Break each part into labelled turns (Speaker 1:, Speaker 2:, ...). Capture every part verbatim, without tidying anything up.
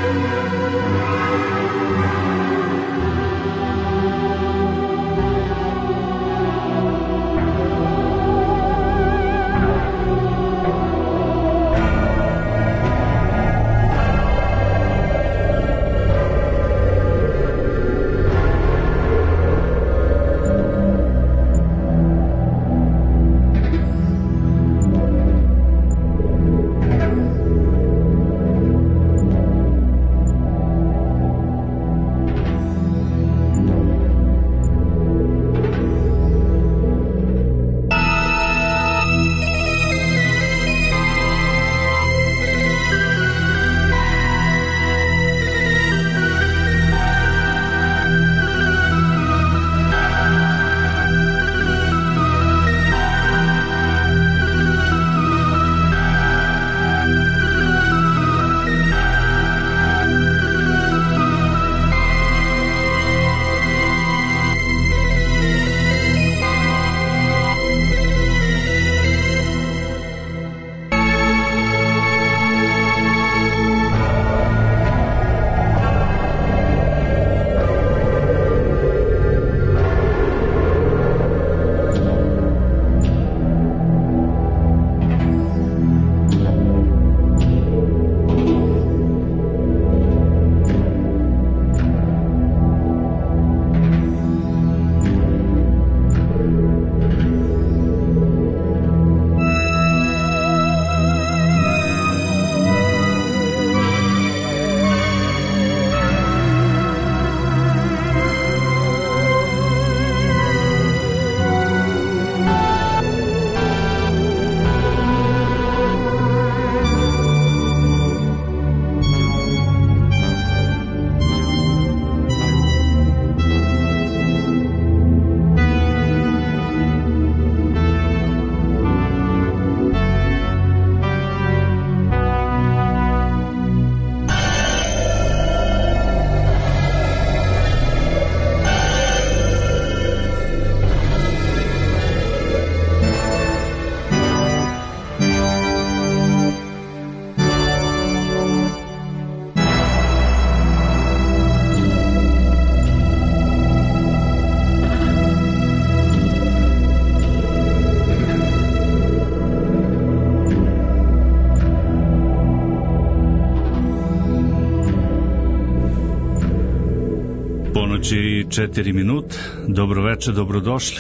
Speaker 1: I četiri minuta. Dobro večer, dobrodošli.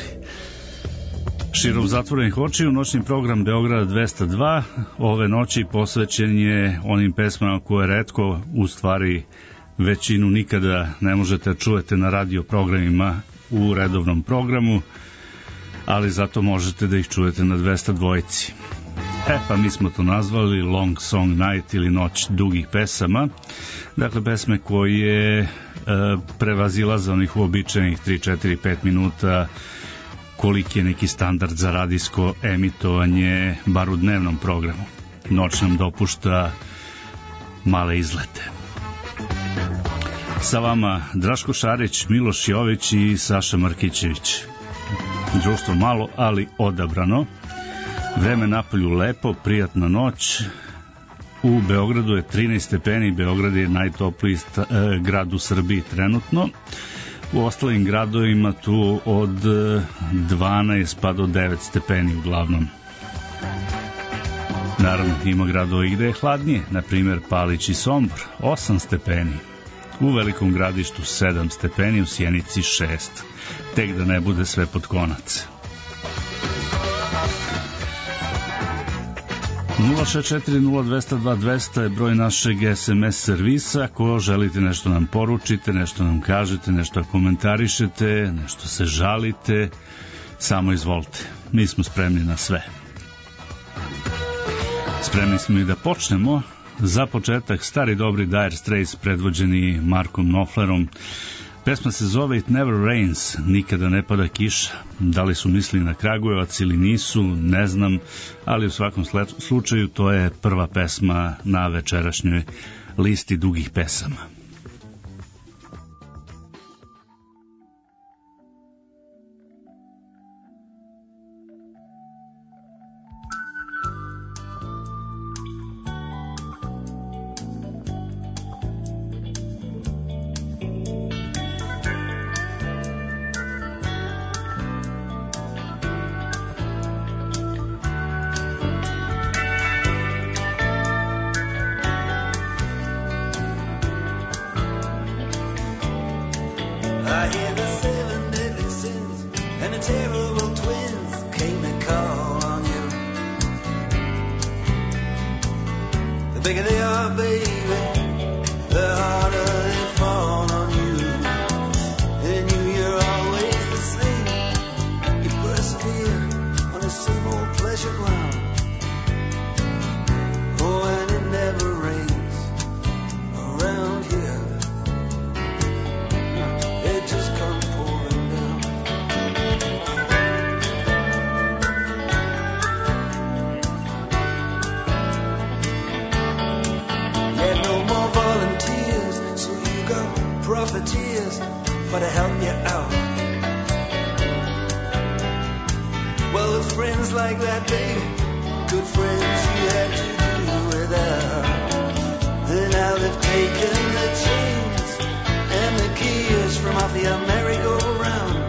Speaker 1: Širom zatvorenih očiju, noćni program Beograda dvesta dva ove noći posvećen je onim pesmama koje retko, u stvari većinu nikada ne možete čujete na radio programima u redovnom programu, ali zato možete da ih čujete na dvesta dva. E pa mi smo to nazvali Long Song Night ili Noć dugih pesama. Dakle, pesme koje e, prevazilaze onih uobičajenih tri, četiri, pet minuta koliki je neki standard za radijsko emitovanje, bar u dnevnom programu. Noć nam dopušta male izlete. Sa vama Draško Šarić, Miloš Jović i Saša Markićević. Društvo malo, ali odabrano. Vreme napolju lepo, prijatna noć. U Beogradu je trinaest stepeni, Beograd je najtopliji sta, e, grad u Srbiji trenutno. U ostalim gradovima tu od dvanaest pa do devet stepeni uglavnom. Naravno, ima gradovi gde je hladnije, na primjer Palić i Sombor, osam stepeni. U Velikom Gradištu sedam stepeni, u Sjenici šest. Tek da ne bude sve pod konac. nula šest četiri nula dvesta dva dvesta je broj našeg es em es servisa. Ako želite nešto nam poručite, nešto nam kažete, nešto komentarišete, nešto se žalite, samo izvolite. Mi smo spremni na sve. Spremni smo i da počnemo. Za početak stari dobri Dire Straits predvođeni Markom Knopflerom. Pesma se zove It Never Rains, nikada ne pada kiša. Da li su mislili na Kragujevac ili nisu, ne znam, ali u svakom slučaju to je prva pesma na večerašnjoj listi dugih pesama.
Speaker 2: try to help you out. Well, with friends like that, babe, good friends you had to do without. And now they've taken the chains and the gears from off your merry-go-round.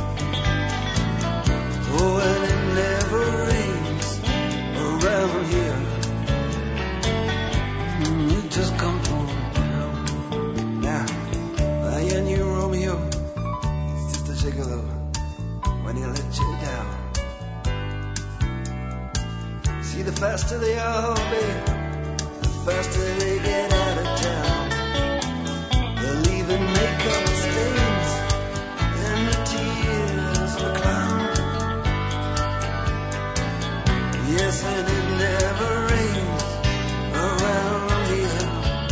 Speaker 2: Oh, and it never rains around here. Mm, it just comes on down. Now, I knew Romeo, it's just a gigolo when he let you down. See, the faster they are, babe, the faster they get out of town. They'll even make up stains and the tears of a clown. Yes, and it never rains around here.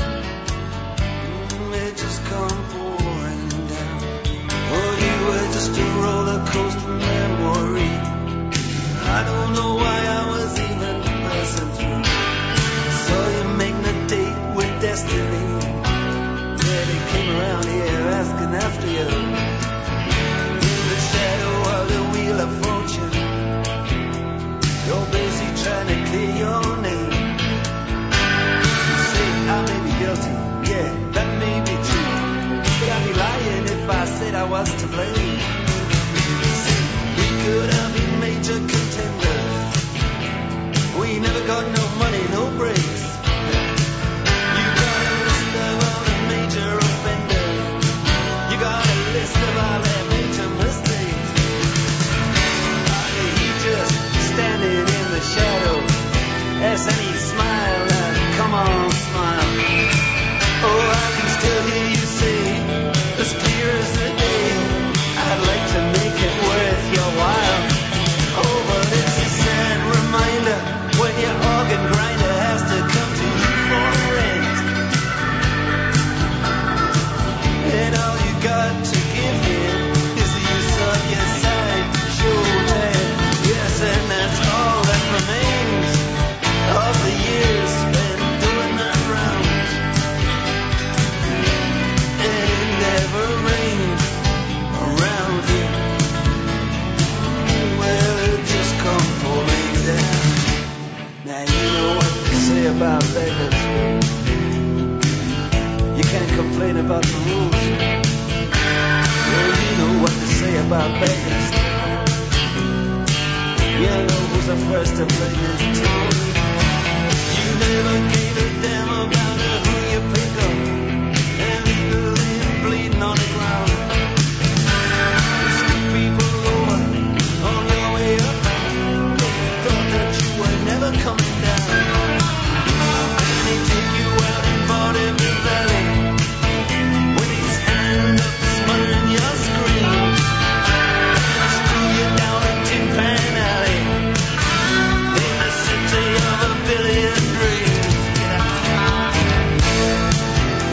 Speaker 2: Mm, it just come pouring down. Oh, you were just a roller coaster memory. I don't know why I was even passing through. Saw you making a date with destiny. Yeah, they came around here asking after you. In the shadow of the wheel of fortune, you're busy trying to clear your name. You say I may be guilty, yeah, that may be true, but I'd be lying if I said I was to blame. See, we could have been major contenders. We never got no money, no breaks. You got a list of all the major offenders. You got a list of all their major mistakes. He just standing in the shadow, yes, and he smiled and come on, smile. Oh, I can still hear you say, as clear as the day, I'd like to make it worth your while. Oh, but it's a sad reminder when your organ grinder has to come to you for rent. And all you got to give him is the use of your side shoulder. Yes, and that's all that remains of the years spent doing the rounds. And it never rains around here. Well, it just come pouring down. Now you know what they say about beggars. You can't complain about the rules. Well, you know what they say about beggars. You know who's the first to play this tune. You never gave a damn about who you pick up and leave the limb bleeding on the ground. You screw people over on your way up. Thought that you were never coming down. And they take you out in Vaudeville Valley with his hand up smothering your screams. And screw you down a Tin Pan Alley in the city of a billion dreams.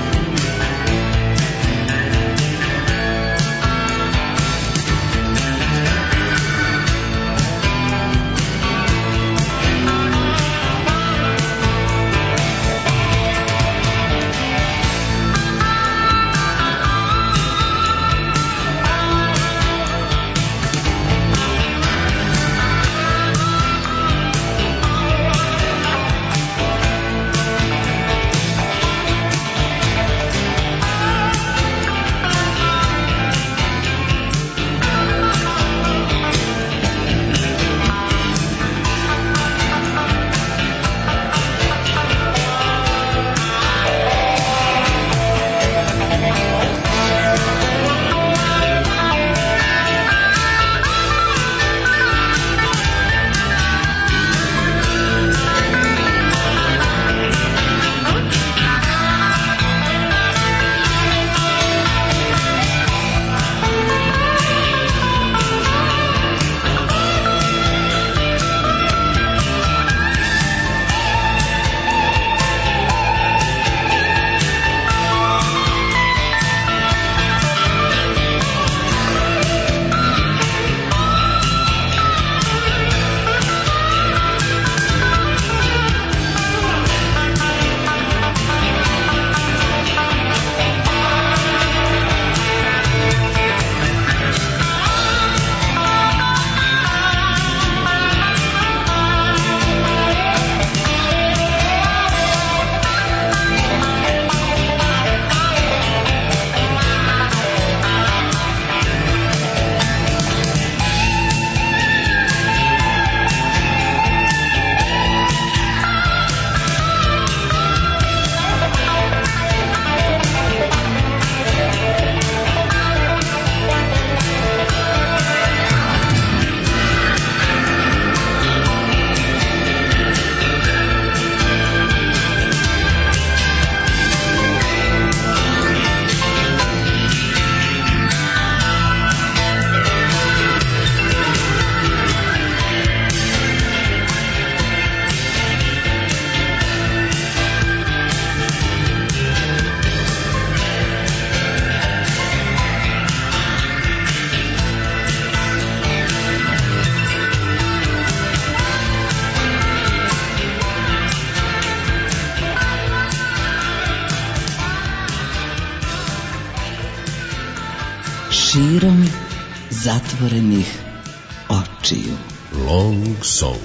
Speaker 3: širom zatvorenih očiju.
Speaker 4: Long Song.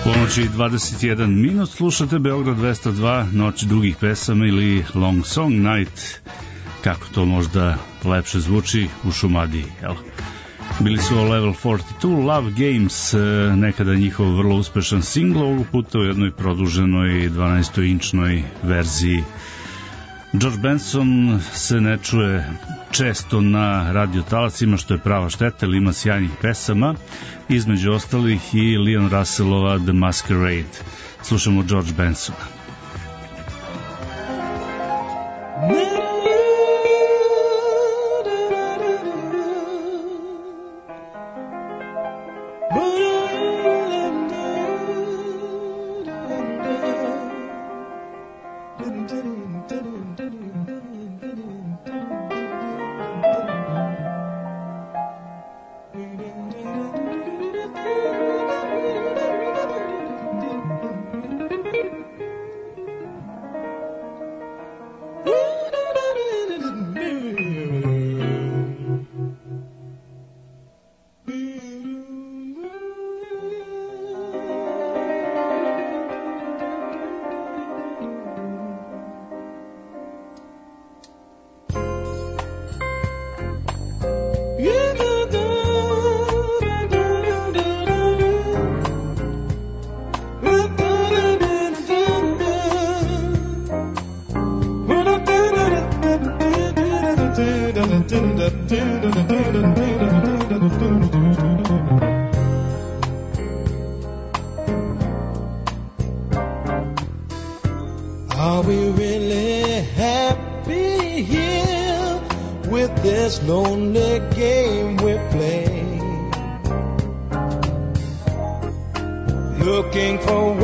Speaker 1: Ponoći dvadeset jedan minut, slušate Beograd dvesta dva, noć dugih pesama ili Long Song Night, kako to možda lepše zvuči u Šumadiji, jel? Bili su o Level četrdeset dva, Love Games, nekada njihov vrlo uspešan singl, ovog puta u jednoj produženoj dvanaestoinčnoj verziji. George Benson se ne čuje često na radiotalacima, što je prava šteta, ili ima sjajnih pesama, između ostalih i Leon Russellova The Masquerade. Slušamo George Bensona.
Speaker 5: Are we really happy here with this lonely game we play? Looking for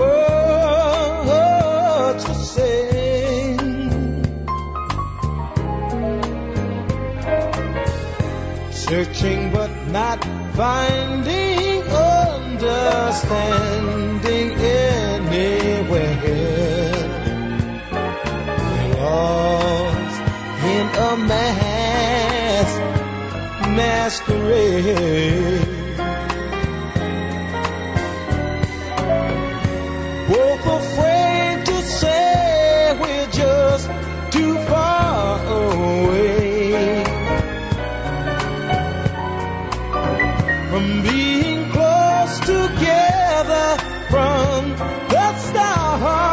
Speaker 5: words to say, searching but not finding understanding anywhere. Lost in a mass masquerade, both afraid to say we're just too far away from being close together from the start.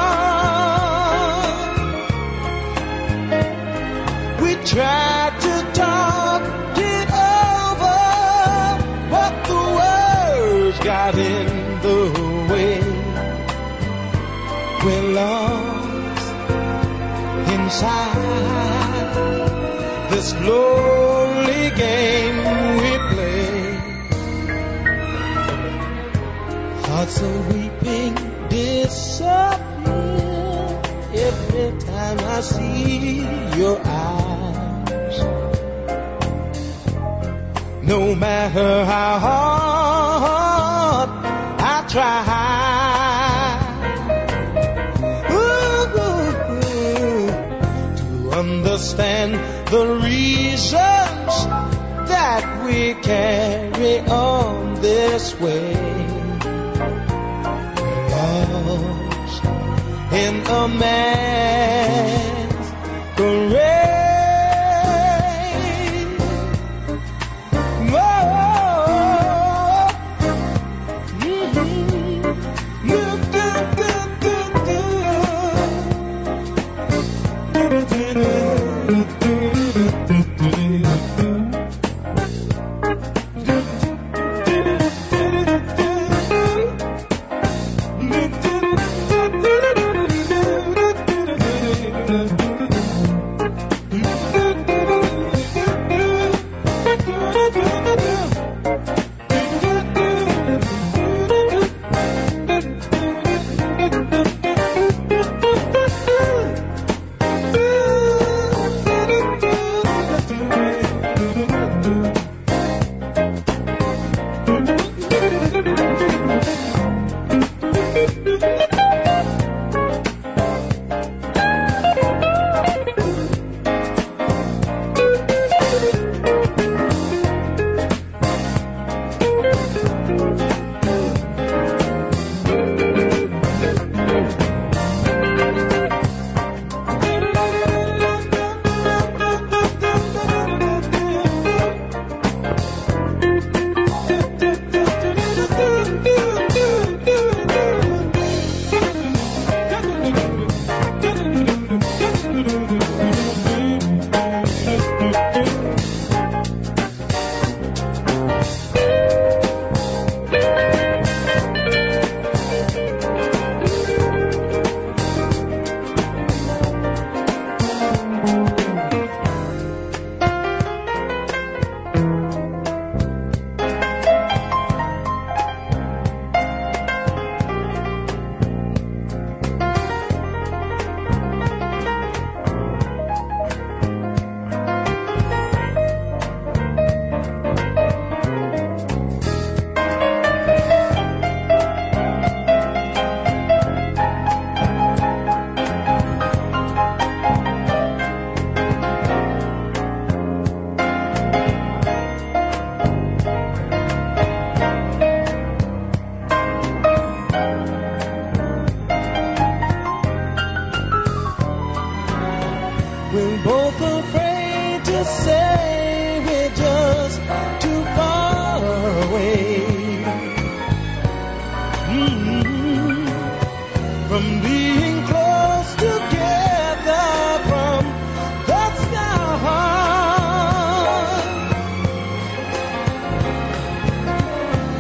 Speaker 5: Tried to talk it over, but the words got in the way. We're lost inside this lonely game we play. Hearts are weeping, disappear every time I see your eyes. No matter how hard I try ooh, ooh, ooh, to understand the reasons that we carry on this way. Lost in a man's parade.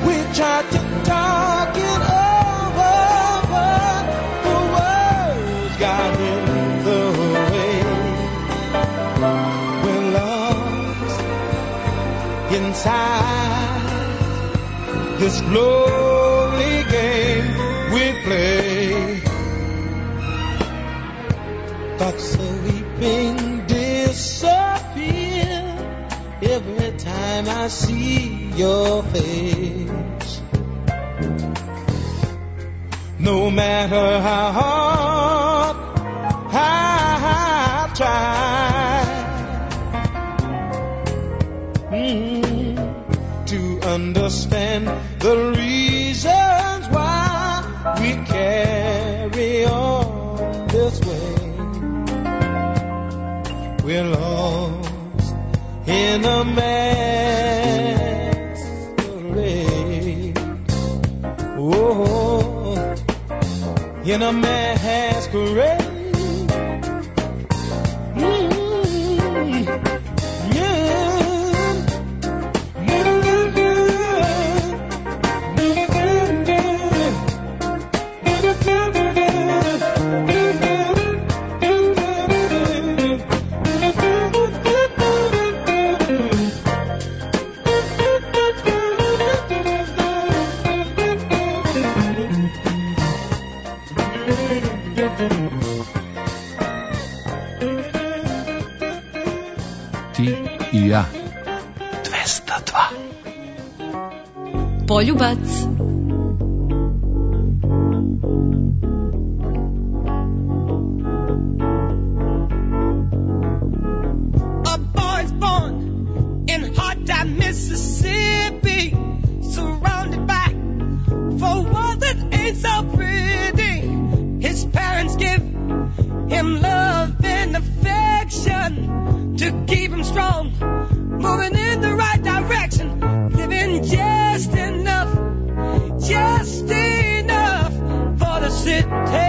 Speaker 5: We tried to talk it over, but the words got in the way. We're lost inside this lonely game we play. Thoughts of weeping disappear every time I see your face. No matter how hard I try mm, to understand the reasons why we carry on this way. We're lost in a masquerade. Oh, in a masquerade. Mm-hmm. Yeah.
Speaker 6: Ti i ja. dvesta dva.
Speaker 7: Poljubac.
Speaker 8: A boy's born in hard time Mississippi, surrounded by four walls that ain't so pretty. His parents give him love and affection to keep him strong, moving in the right direction, living just enough, just enough for the city.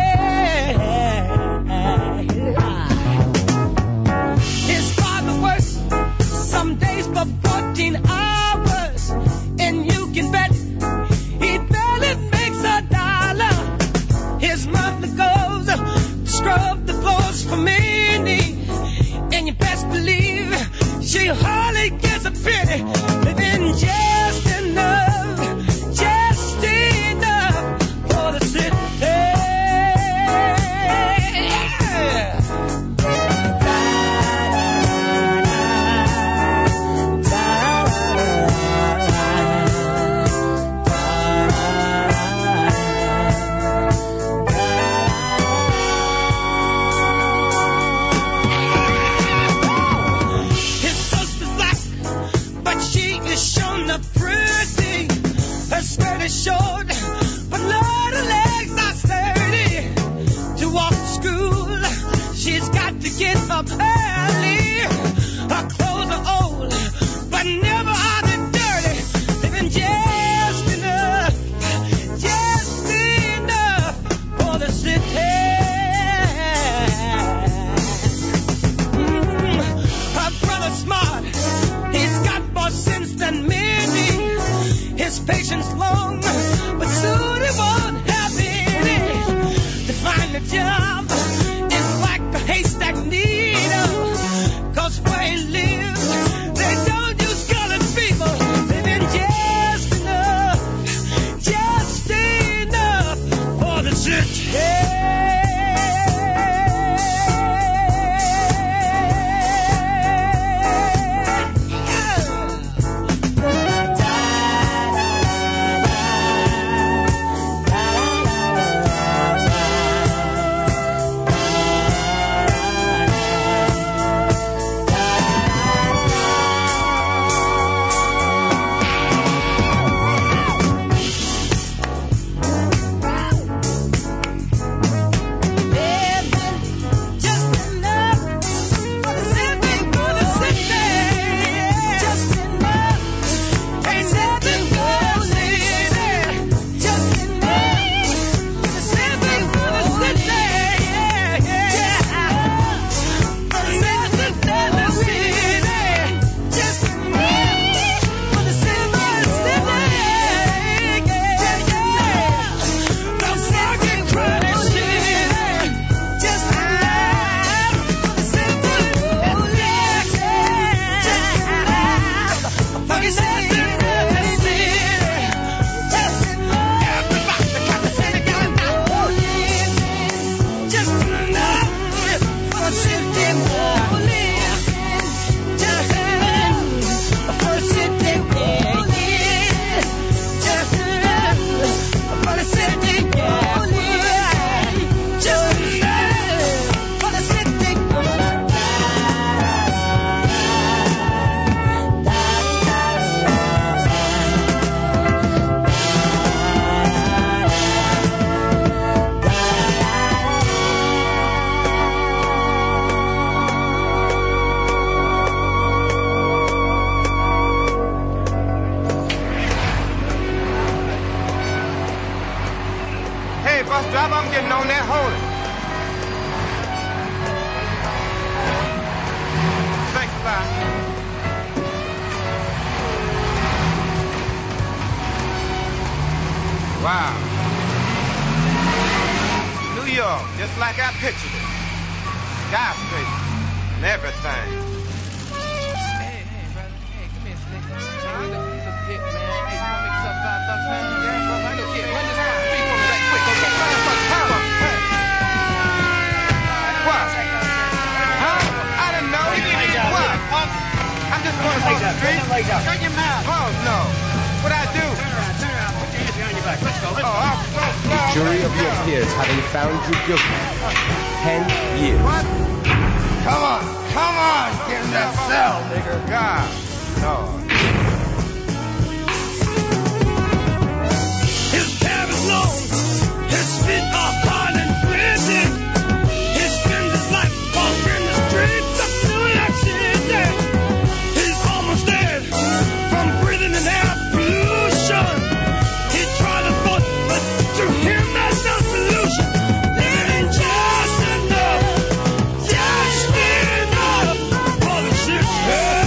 Speaker 8: His father works some days for fourteen hours, and you can bet he barely makes a dollar. His mother goes to scrub the floors for many, and you best believe she hardly gets a penny, living just enough, just enough for the city. Her skirt is short, but Lord, her legs are sturdy. To walk to school, she's got to get up early. Her clothes are old, but never are they dirty. Living just enough, just enough for the city. Mm, her brother's smart, he's got more sense than many. His patience long, but soon he won't have any. To find a job is like a haystack needle, 'cause where he lives, they don't use colored people. Living just enough, just enough for the city.
Speaker 7: bus driver, I'm getting on that holy. Thanks a lot. Wow. New York, just like I pictured it. Skyscrapers and everything.
Speaker 9: Hey, hey, brother. Hey, come here, Slick. I know you look hip, man. Hey, you want to make yourself five bucks, man? Yeah, brother. I know you. Run this one speak for me right quick. Okay, five bucks. Five bucks. Hey.
Speaker 7: What? Huh? I didn't know. What? I'm just going across the street.
Speaker 9: Shut your mouth.
Speaker 7: Oh, no. What'd I do?
Speaker 9: Turn around, turn around. Put your hands behind your back. Let's go, let's
Speaker 7: Oh,
Speaker 9: go.
Speaker 7: I'm so sorry.
Speaker 10: Jury of your peers having found you guilty. Ten years.
Speaker 7: What? Come on. Come on. Get in that cell, nigga. God. Lord.
Speaker 8: His hair is long, his feet are hard and gritty. He spends his life walking the streets of New York City. He's almost dead from breathing in air pollution. He tried to vote, but to him there's no solution. There ain't just enough, just enough for the system.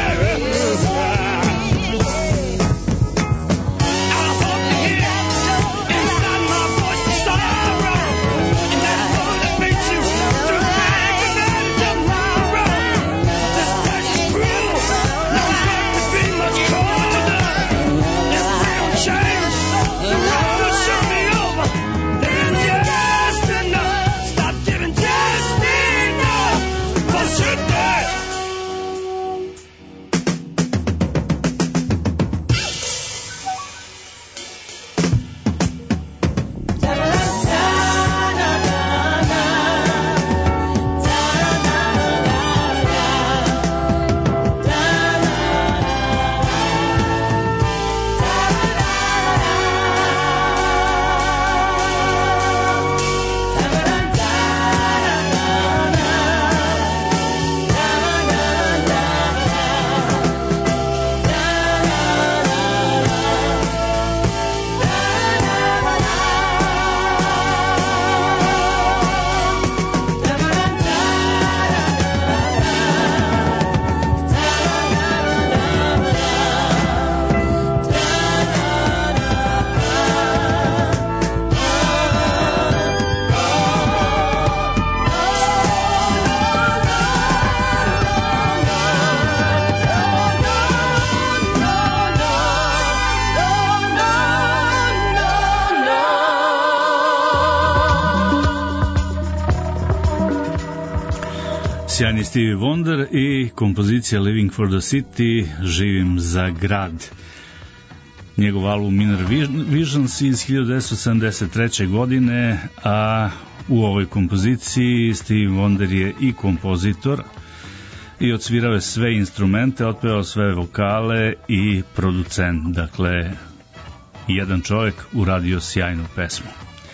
Speaker 1: Sjajni Stevie Wonder i kompozicija Living for the City, živim za grad. Njegov album Inner Visions iz hiljadu devetsto sedamdeset treće. godine, a u ovoj kompoziciji Stevie Wonder je i kompozitor i odsvirao je sve instrumente, otpevao sve vokale i producent. Dakle, jedan čovjek uradio sjajnu pesmu.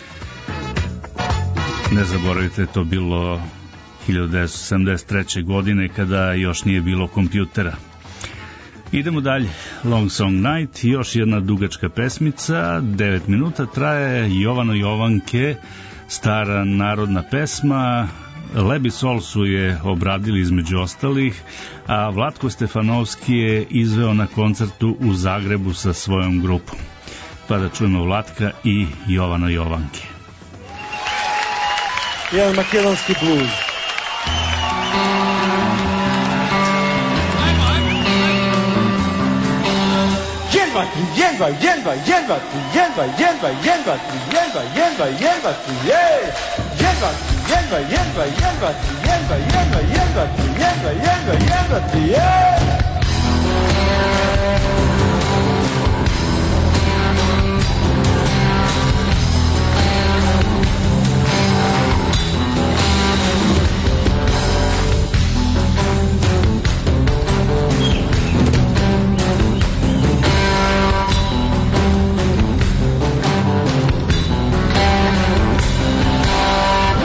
Speaker 1: Ne zaboravite, to bilo hiljadu devetsto sedamdeset treće. godine kada još nije bilo kompjutera. Idemo dalje. Long Song Night, još jedna dugačka pesmica, devet minuta traje, Jovano Jovanke, stara narodna pesma. Lebi Sol su je obradili između ostalih, a Vlatko Stefanovski je izveo na koncertu u Zagrebu sa svojom grupom. Pa da čujemo Vlatka i Jovano Jovanke.
Speaker 11: Jedan makedonski bluz. Jenva, jenva, jenva, jenva, jenva, jenva, jenva, jenva, jenva, jenva, jenva, jenva, jenva, jenva, jenva, jenva, jenva, jenva, jenva, jenva,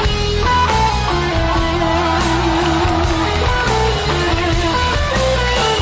Speaker 8: Yeah.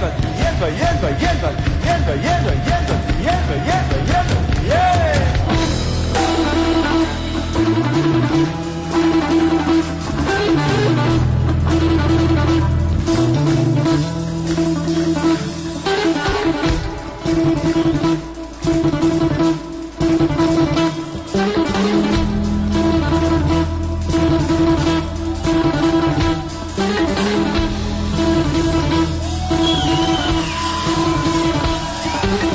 Speaker 12: Thank you.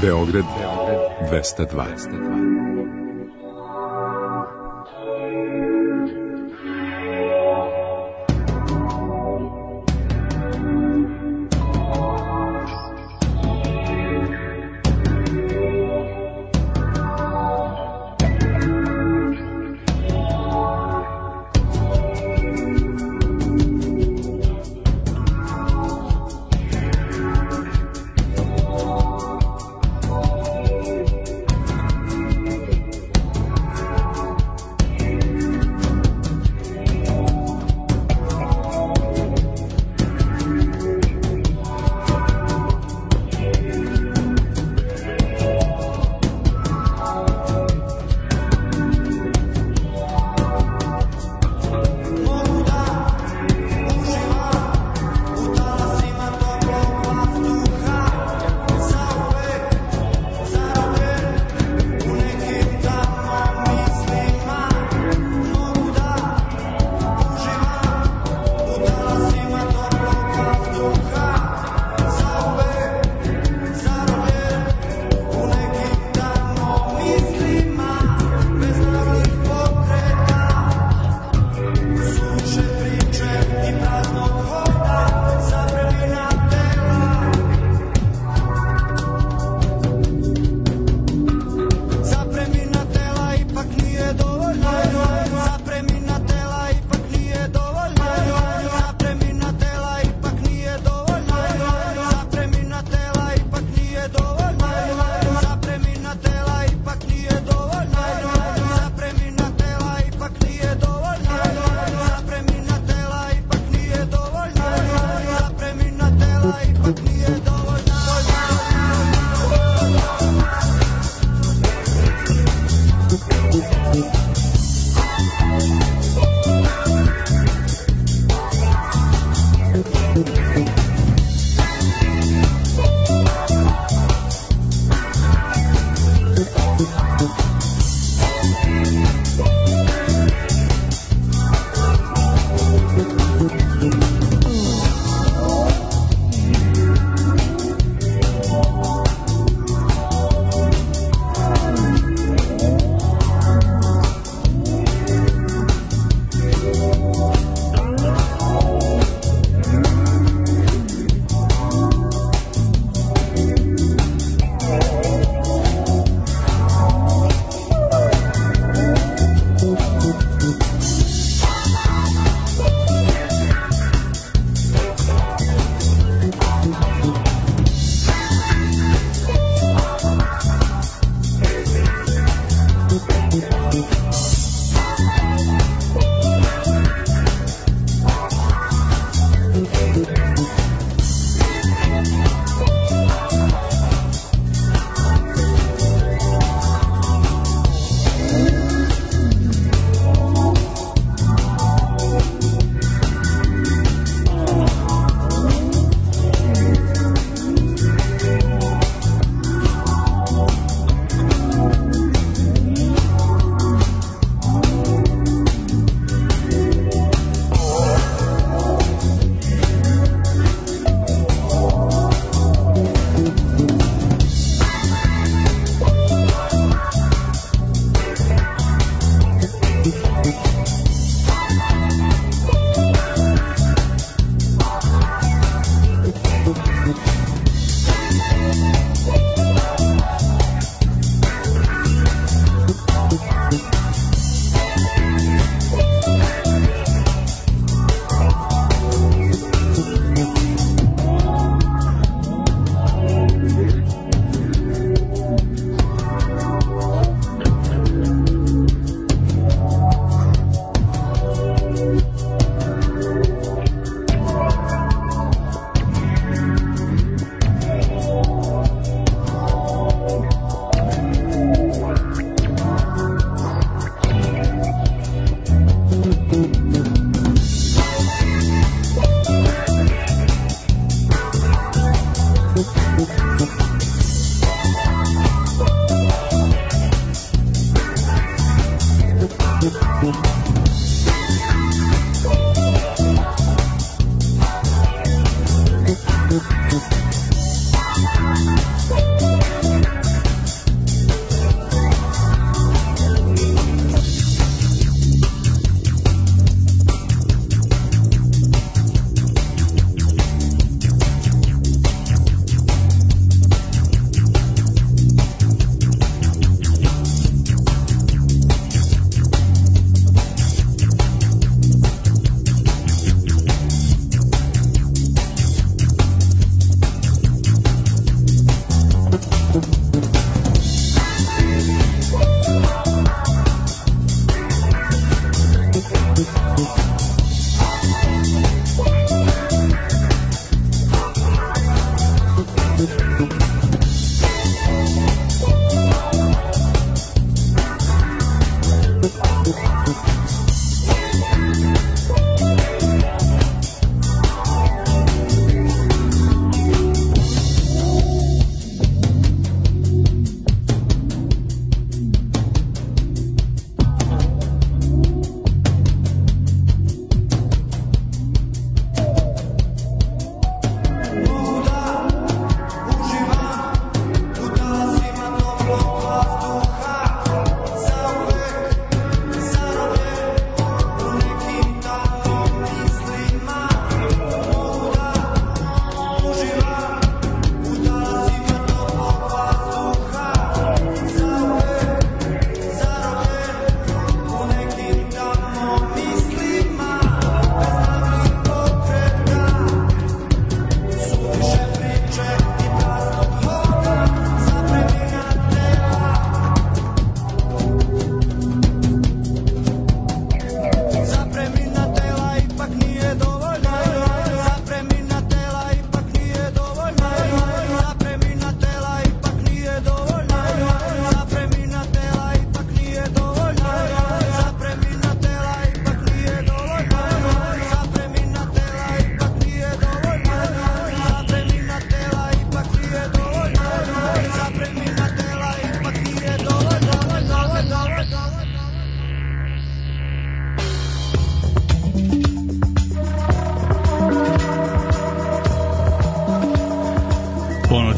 Speaker 4: Beograd dvesta dva.
Speaker 5: Sour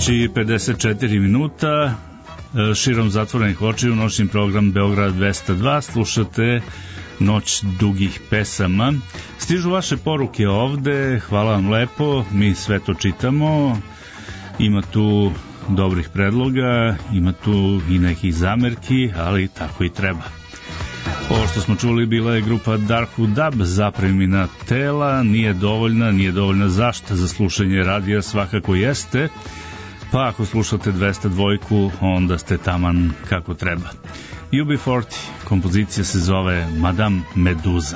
Speaker 1: noći i pedeset četiri minuta, širom zatvorenih očiju, noćni program Beograd dvesta dva, slušate Noć dugih pesama. Stižu vaše poruke ovde, hvala vam lepo, mi sve to čitamo, ima tu dobrih predloga, ima tu i nekih zamerki, ali tako i treba. Ovo što smo čuli bila je grupa Darkwood Dub, Zapremina tela, nije dovoljna, nije dovoljna zašta za slušanje radija, svakako jeste, pa ako slušate dvesta dva, onda ste taman kako treba. U B četrdeset, kompozicija se zove Madame Meduza.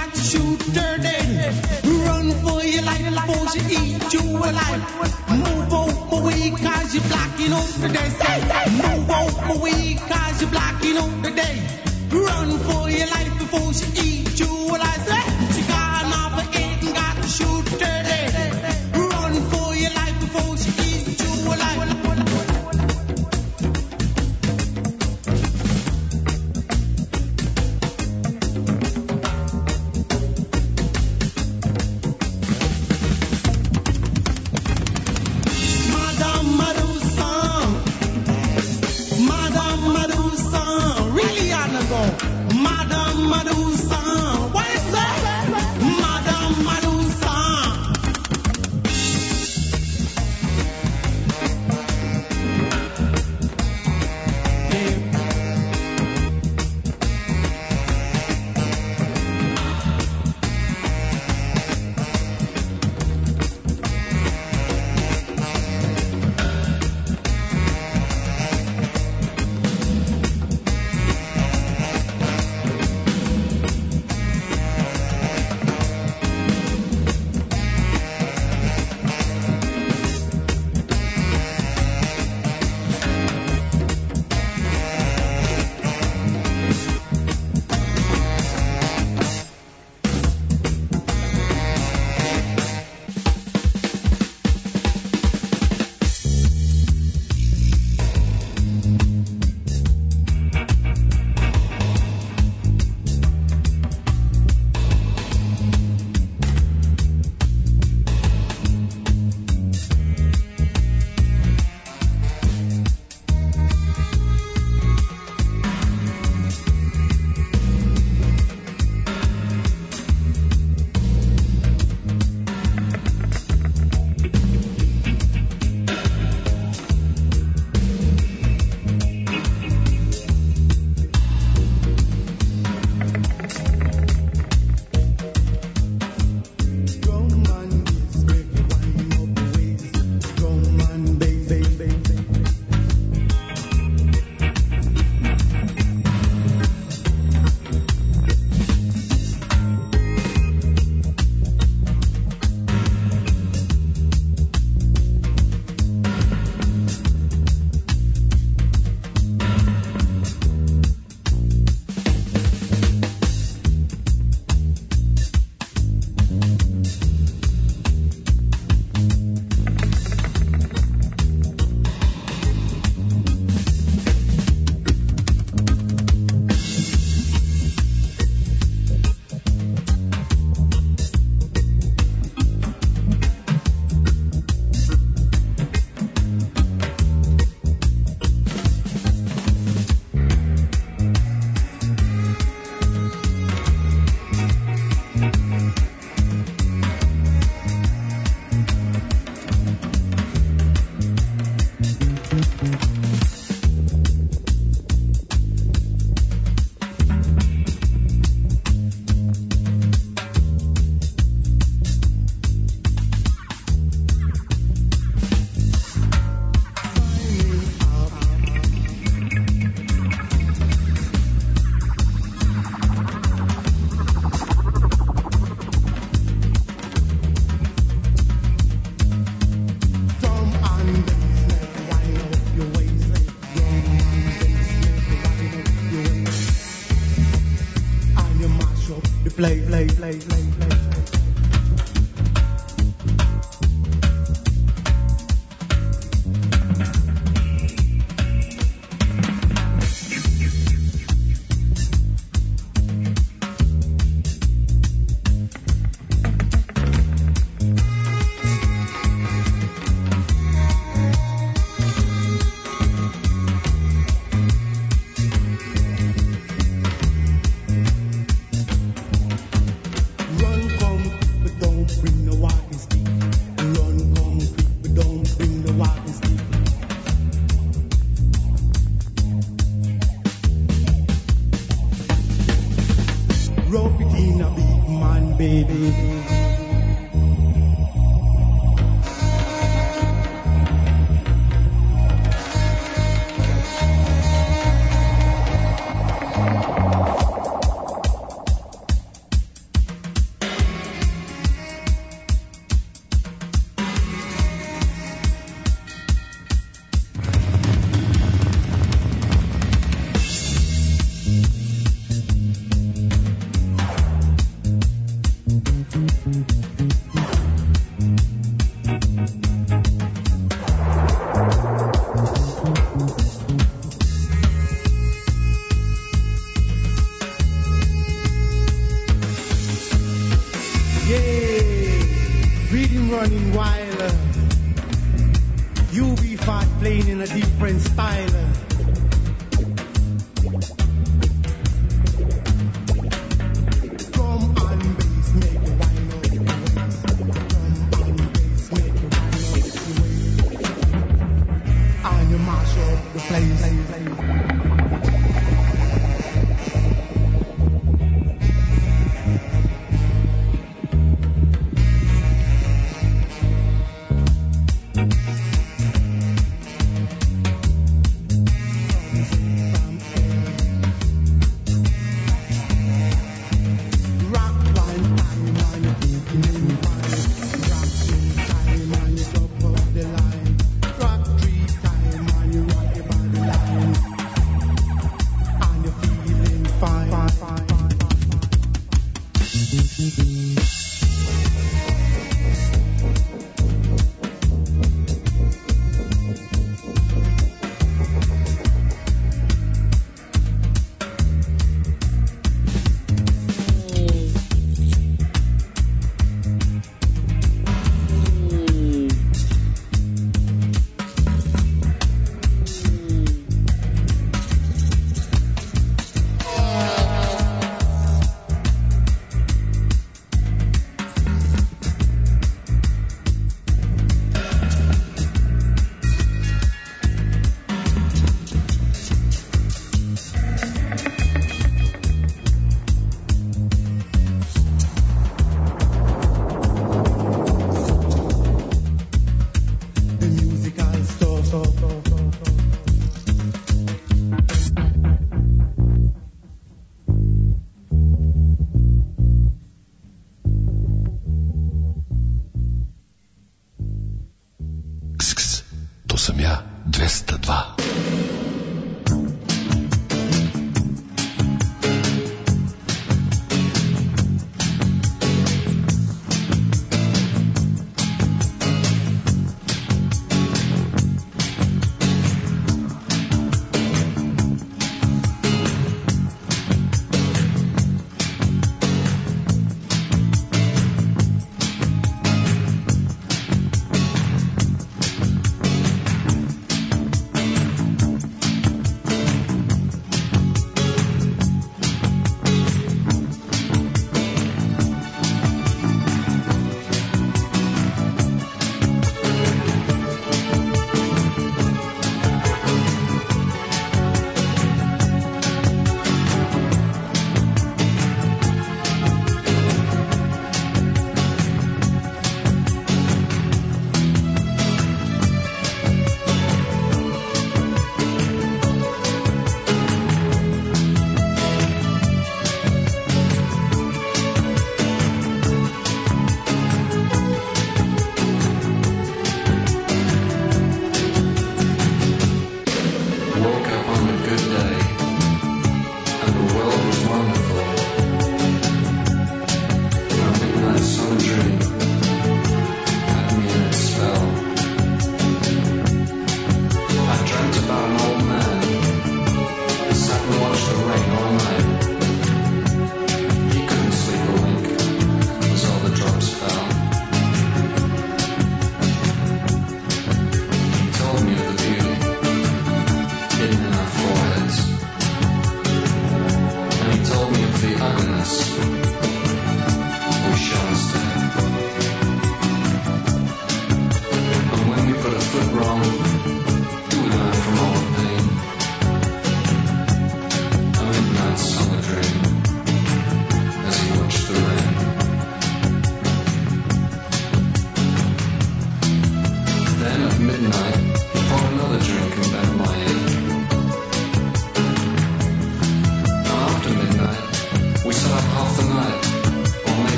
Speaker 8: got to shoot her dead. Run for your life before she eat you alive. Move out my way cause you're blocking out the day. Move out my way cause you're blocking out the day. Run for your life before she eat you alive. She gone off her head and got to shoot her dead. Run for your life before she eat you alive. Madame Medusa, what is that? Madame Medusa. Play, play, play, play, play.
Speaker 5: running wild. U B fat playing in a different style. Drum and bass make you wind up the waist. Drum and bass make you wind up the waist. And you mash up the place.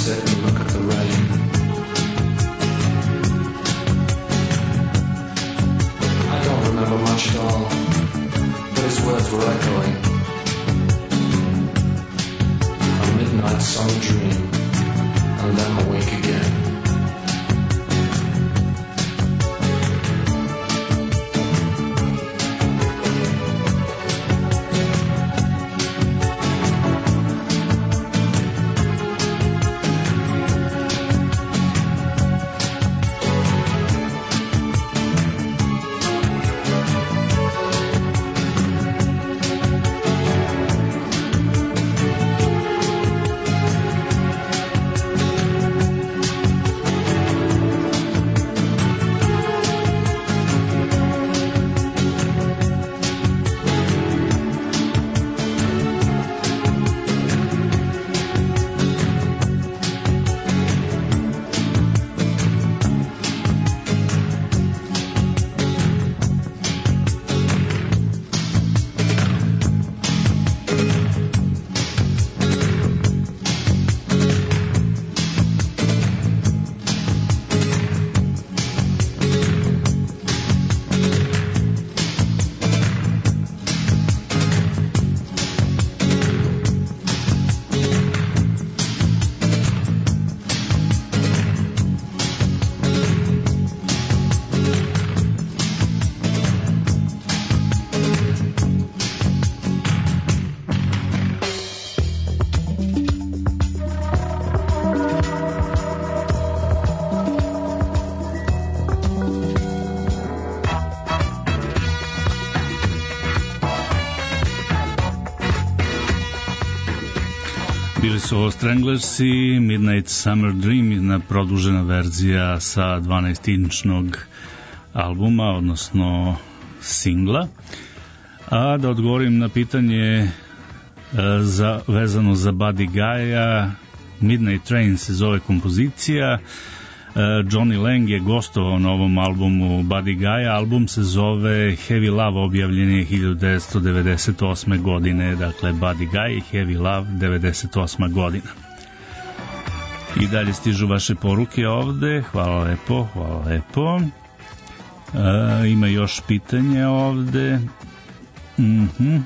Speaker 12: sit and look at the rain. I don't remember much at all, but his words were echoing. A midnight summer dream, and then awake again.
Speaker 1: Bili su ovo Stranglersi, Midnight Summer Dream, jedna produžena verzija sa dvanaestinčnog albuma, odnosno singla. A da odgovorim na pitanje za, vezano za Buddy Guy-a, Midnight Train se zove kompozicija. Johnny Lang je gostovao na ovom albumu Buddy Guy, album se zove Heavy Love, objavljen je hiljadu devetsto devedeset osme godine, dakle Buddy Guy i Heavy Love, devedeset osma godina. I dalje stižu vaše poruke ovde, hvala lepo, hvala lepo. E, ima još pitanje ovde. Mhm.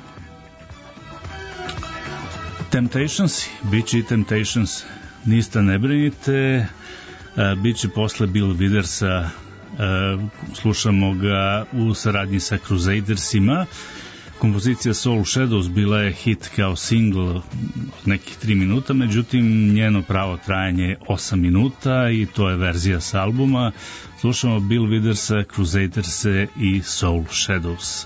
Speaker 1: Temptations, bit će i Temptations, niste ne brinite. Uh, biće posle Bill Widersa, uh, slušamo ga u saradnji sa Crusadersima. Kompozicija Soul Shadows bila je hit kao single od nekih tri minuta, međutim njeno pravo trajanje je osam minuta i to je verzija s albuma. Slušamo Bill Widersa, Crusaderse i Soul Shadows.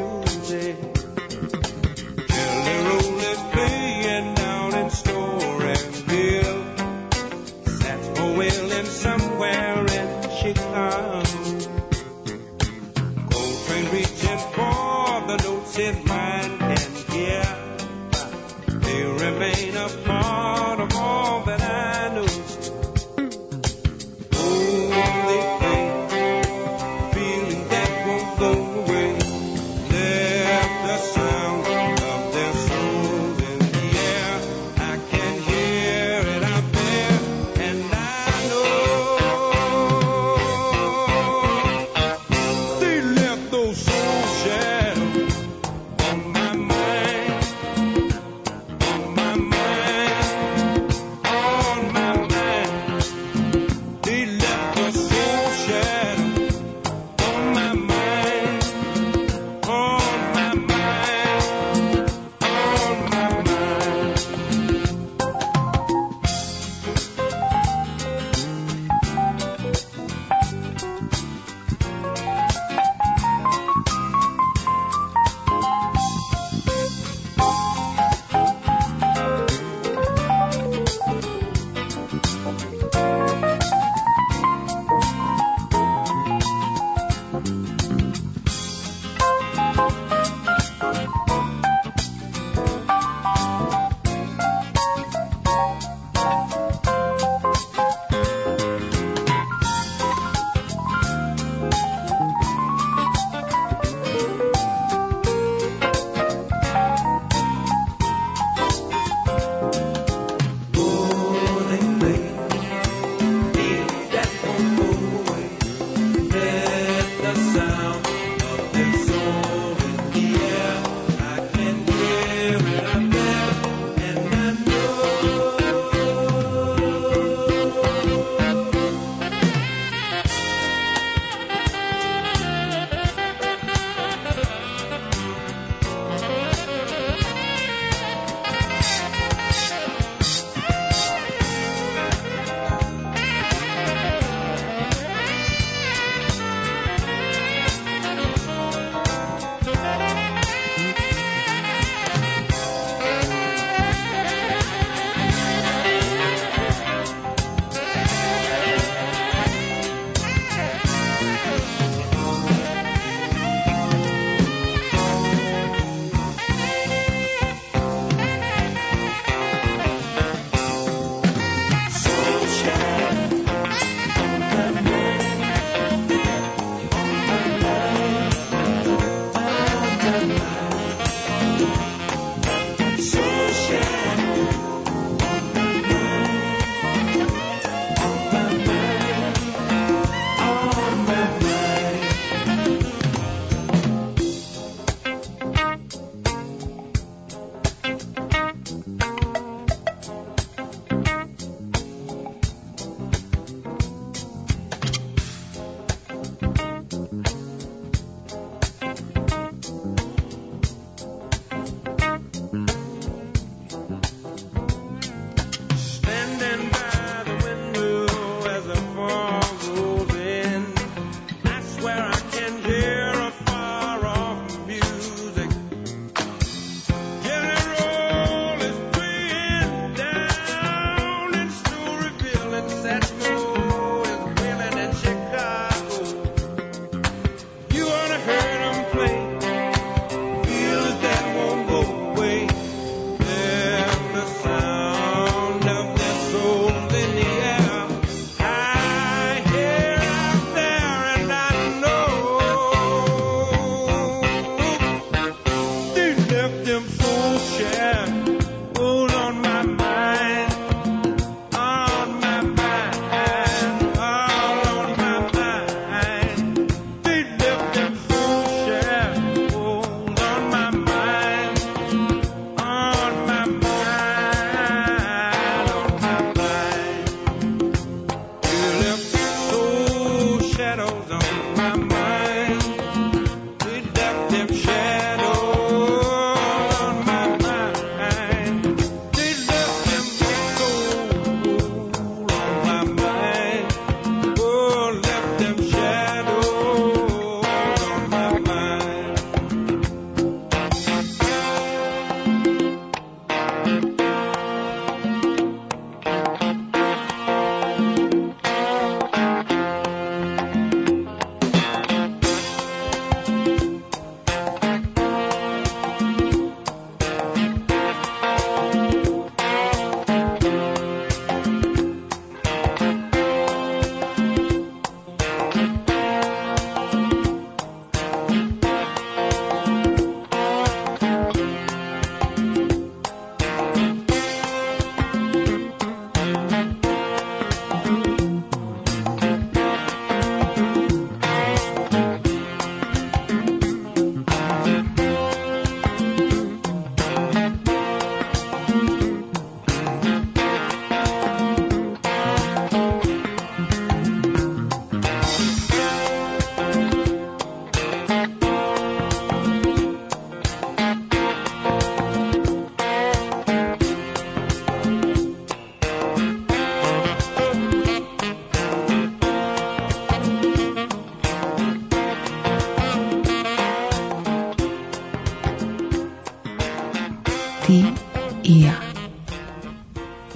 Speaker 13: Story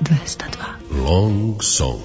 Speaker 3: dvesta dva.
Speaker 13: Long Song.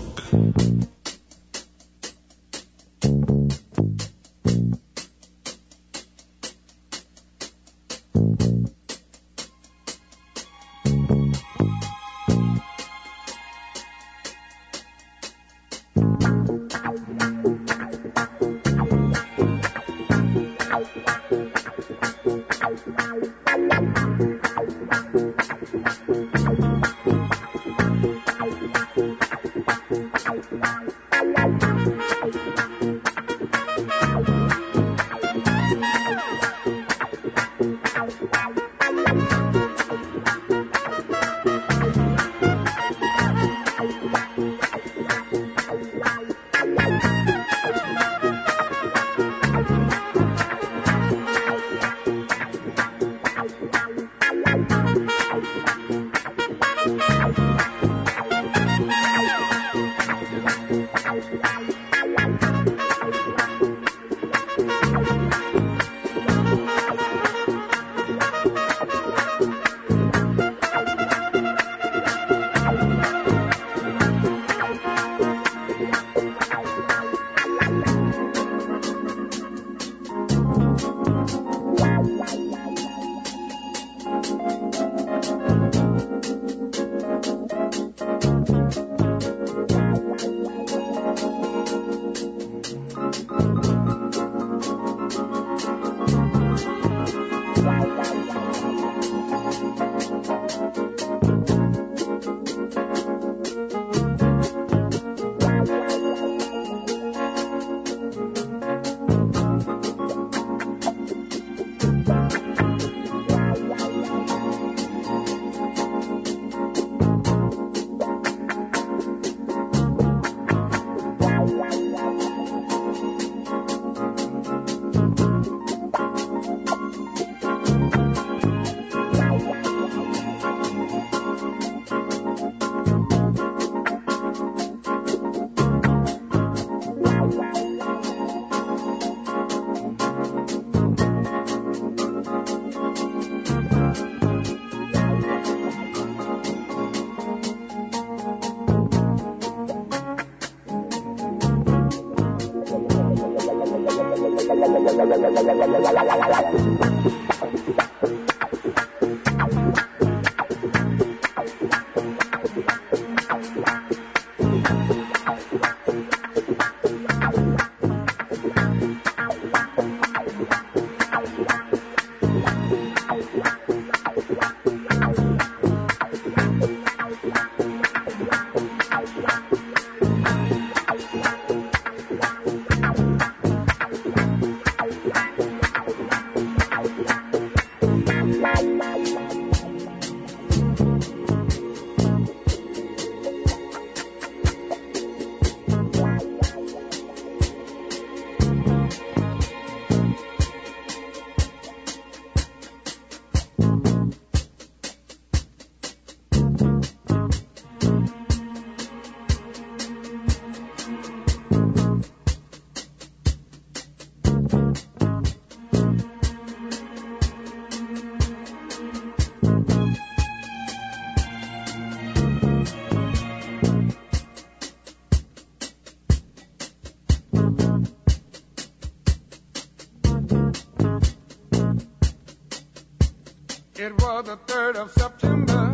Speaker 14: It was the third of September.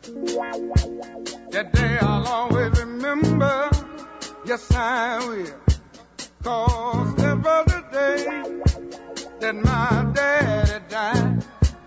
Speaker 14: That day I'll always remember. Yes, I will. 'Cause that was the day that my daddy died.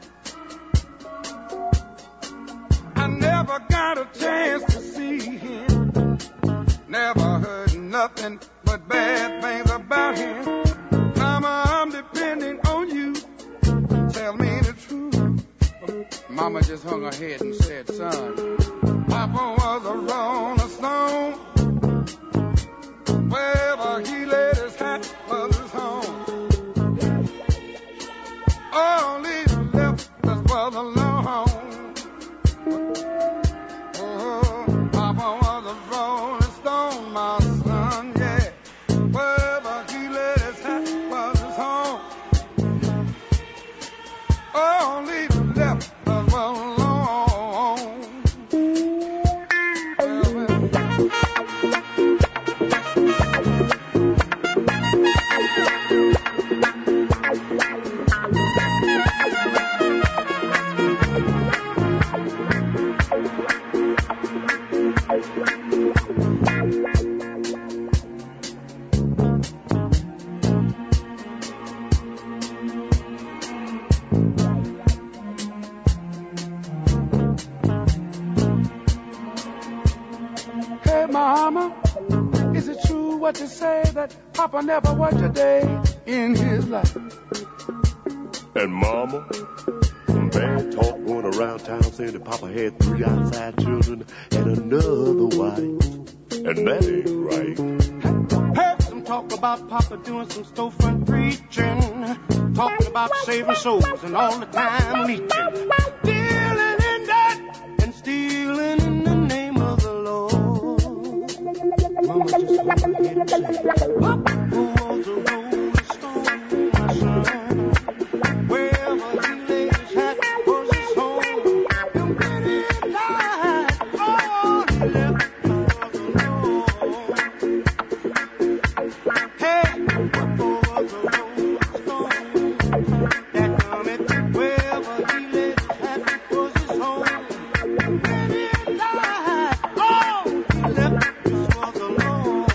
Speaker 14: I never got a chance to see him. Never heard nothing but bad things about him. Mama, I'm depending on you. Tell me the truth. Mama just hung her head and said, son, Papa was a rolling stone. Wherever he laid his hat was his home. All he left us was alone. Oh, Papa was a rolling stone, my son, yeah. Hey, Mama, is it true what you say that Papa never worked a day in his life?
Speaker 13: And Mama, some bad talk going around town saying that Papa had three outside children and another wife. And that ain't right.
Speaker 14: Heard some talk about Papa doing some storefront preaching, talking about saving souls and all the time leeching, dealing in that and stealing in the name of the Lord. Mama just went ahead and said, Papa, who was a rolling stone, my son? Wherever he laid his hat was his home. And when he died, all he left was alone. Hey, Papa was a rolling stone. That cometh wherever he laid his hat was his home. And when he died, all he left was alone.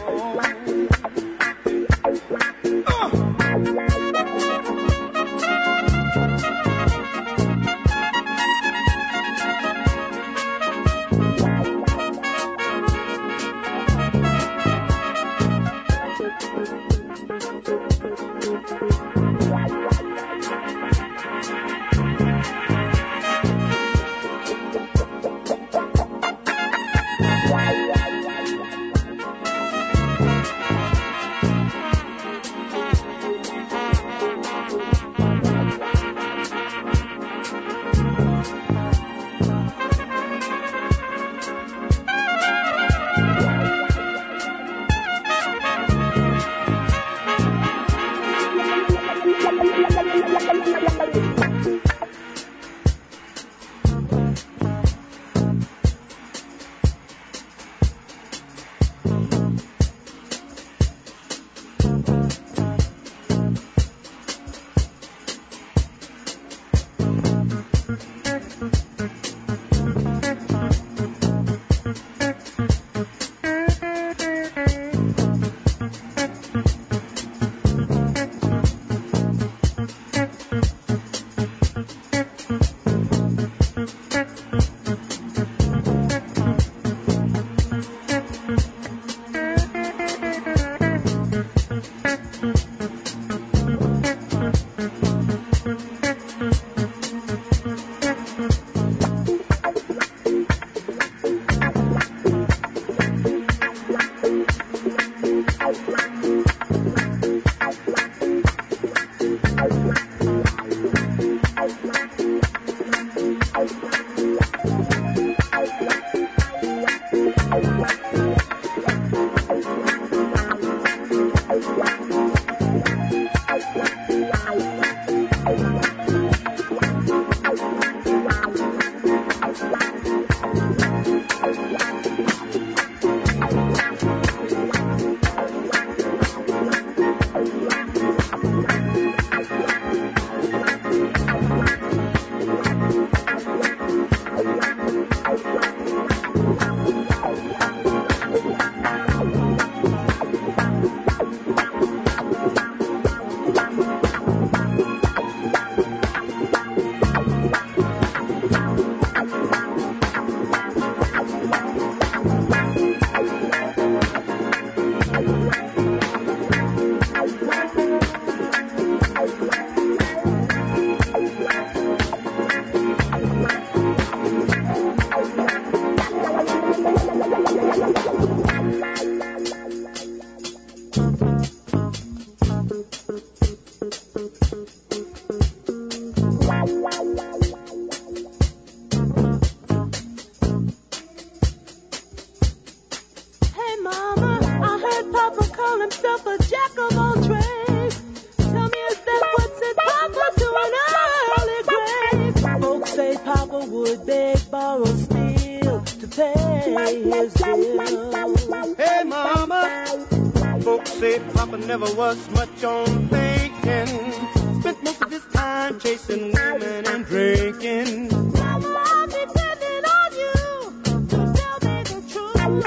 Speaker 14: Never was much on thinking. Spent most of his time chasing women and drinking.
Speaker 8: Mama, I'm depending on you to tell me the truth.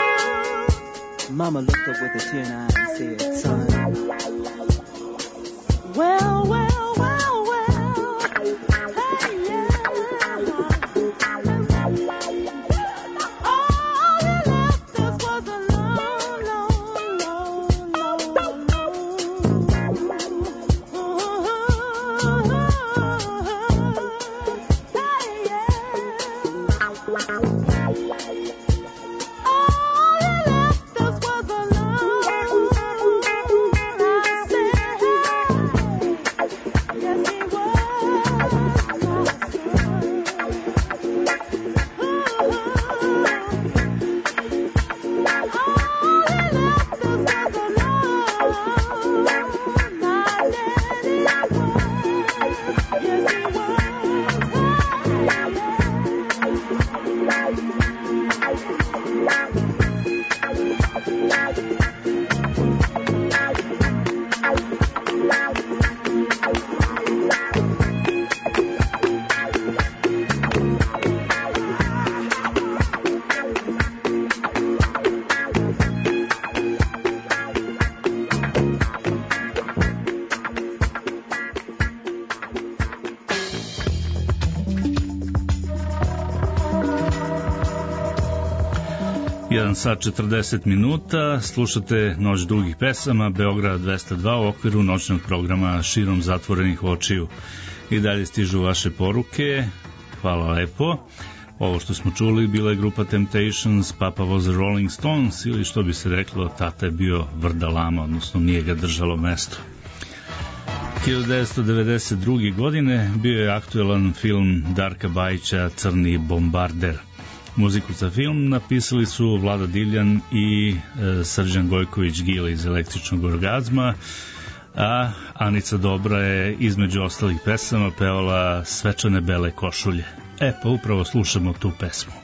Speaker 15: Mama looked up with a tear in her eye and said, son,
Speaker 8: Well, well, well, well. Hey, yeah. All you left us was a long, long, long, long, long. Hey, yeah. All you left us was a long, I said, yes, he was my
Speaker 1: jedan sat četrdeset minuta, slušate Noć dugih pesama, Beograd dvesta dva u okviru noćnog programa Širom zatvorenih očiju. I dalje stižu vaše poruke, hvala lepo. Ovo što smo čuli bila je grupa Temptations, Papa was a Rolling Stones, ili što bi se reklo, tata je bio vrda lama, odnosno nije ga držalo mesto. hiljadu devetsto devedeset druge. godine bio je aktuelan film Darka Bajića Crni bombarder. Muziku za film napisali su Vlada Divljan i e, Srđan Gojković-Gile iz Električnog orgazma, a Anica Dobra je između ostalih pesama pevala Svečane bele košulje. E pa upravo slušamo tu pesmu.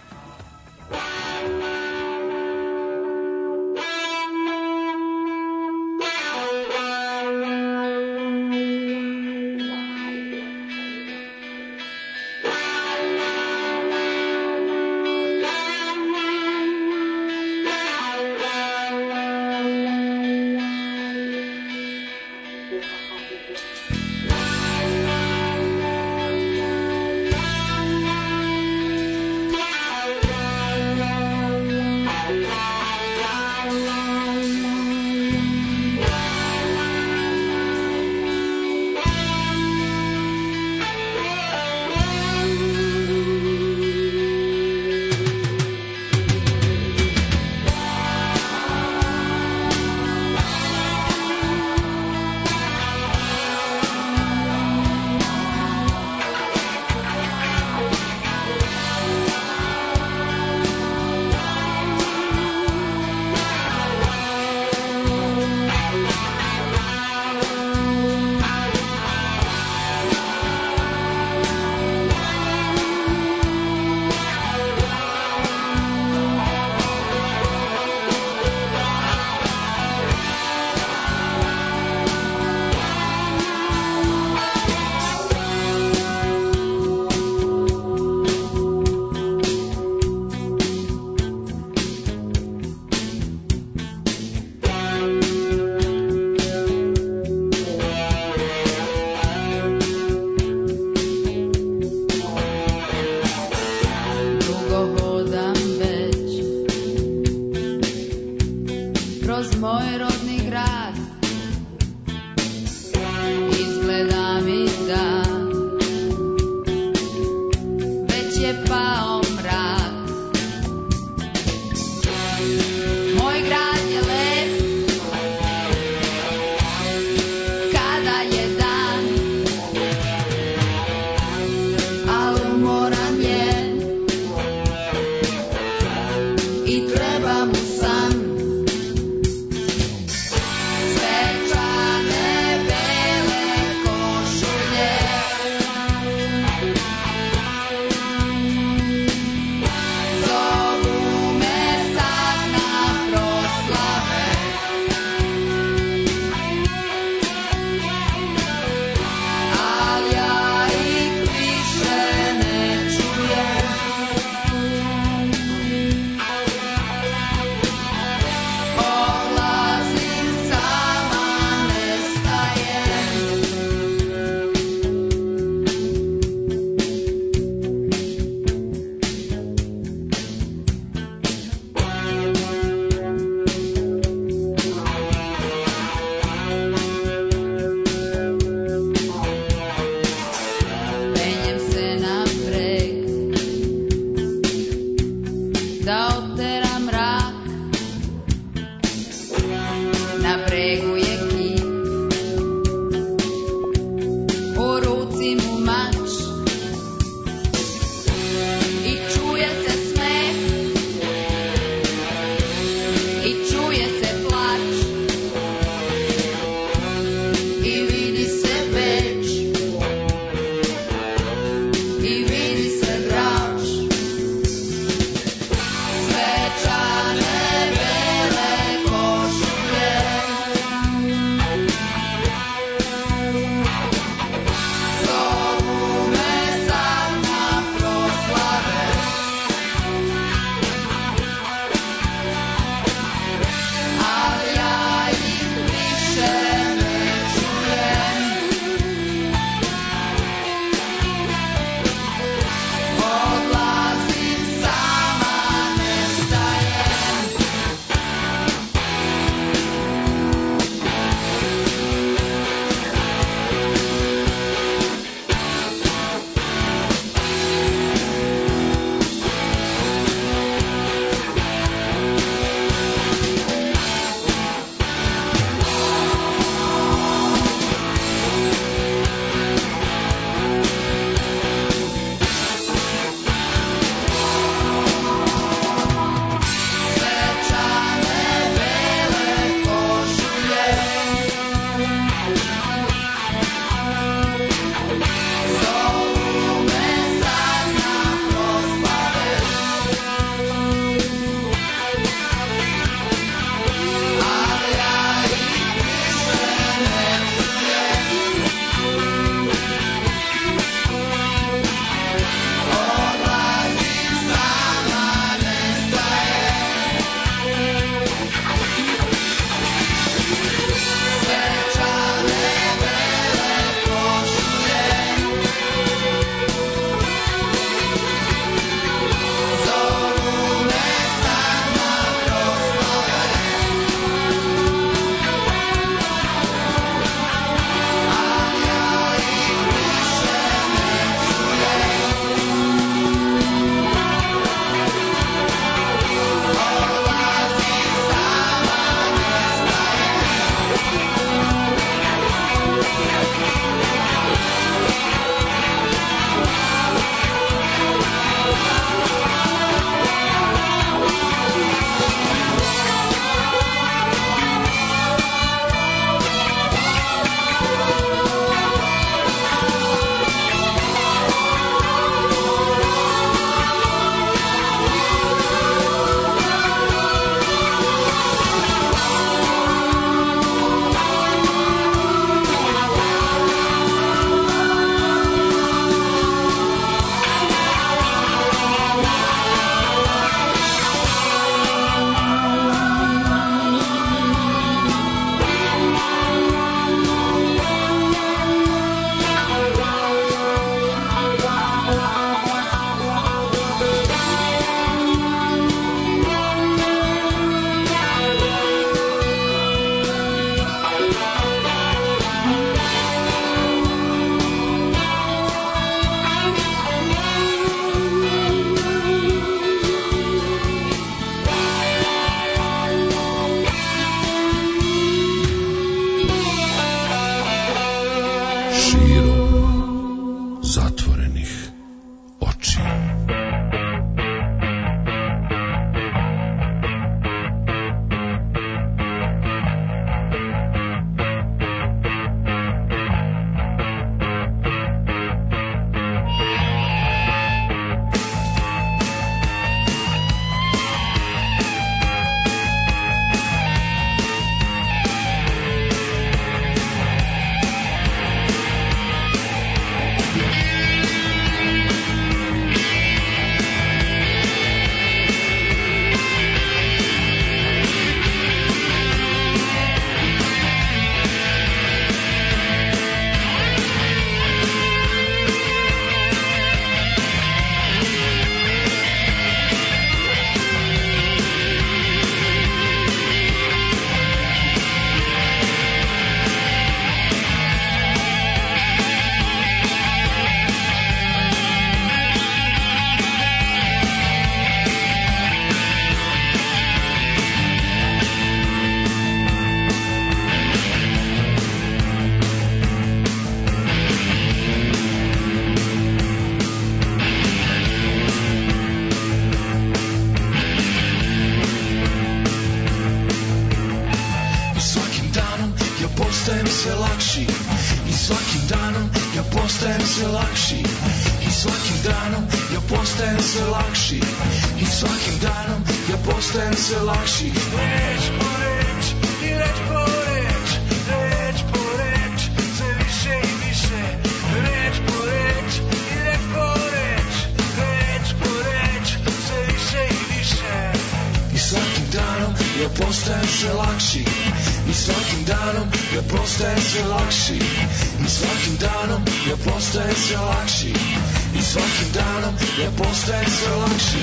Speaker 16: sve lakši i svakim danom ja postajem sve lakši i svakim danom ja postajem sve lakši. Reč po reč i reč po reč, reč po reč, sve više i više. Reč po reč i reč po reč, reč po reč, sve više i više. I svakim danom ja postajem sve lakši i svakim danom ja postajem sve lakši i svakim danom ja postajem sve lakši i svakim danom ja postajem sve lakši.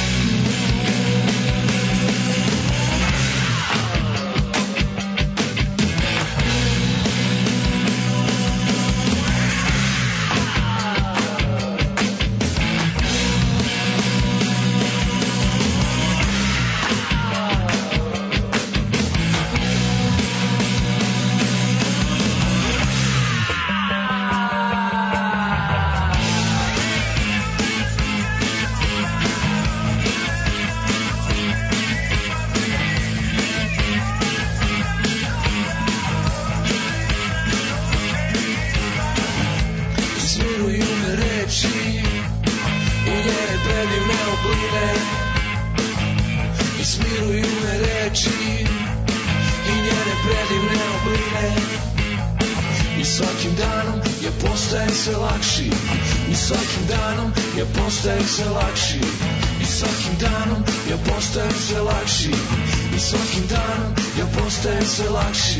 Speaker 16: Sve lakši i svakim danom ja postajem sve lakši i svakim danom ja postajem sve lakši.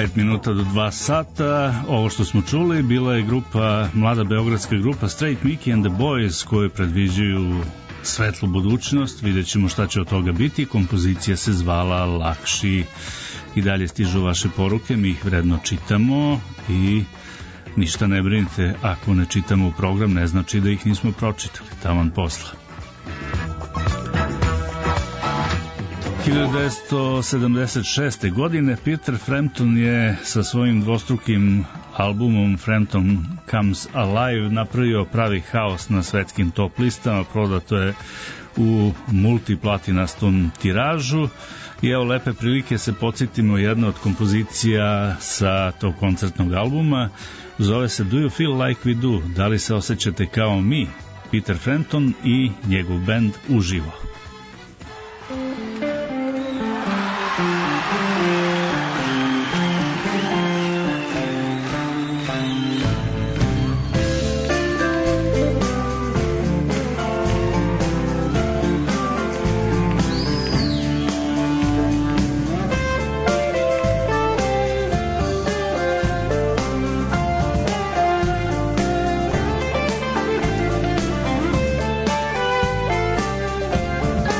Speaker 1: Pet minuta do dva sata. Ovo što smo čuli bila je grupa, mlada beogradska grupa Straight Mickey and the Boys, koje predviđaju svetlu budućnost. Vidjet ćemo šta će od toga biti. Kompozicija se zvala Lakši. I dalje stižu vaše poruke, mi ih vredno čitamo i ništa ne brinite, ako ne čitamo u program ne znači da ih nismo pročitali, taman posla. hiljadu devetsto sedamdeset šeste. godine Peter Frampton je sa svojim dvostrukim albumom Frampton Comes Alive napravio pravi haos na svetskim top listama, prodato je u multiplatinastom tiražu i evo lepe prilike se podsjetimo jedna od kompozicija sa tog koncertnog albuma, zove se Do You Feel Like We Do, da li se osjećate kao mi, Peter Frampton i njegov bend uživo.
Speaker 17: Do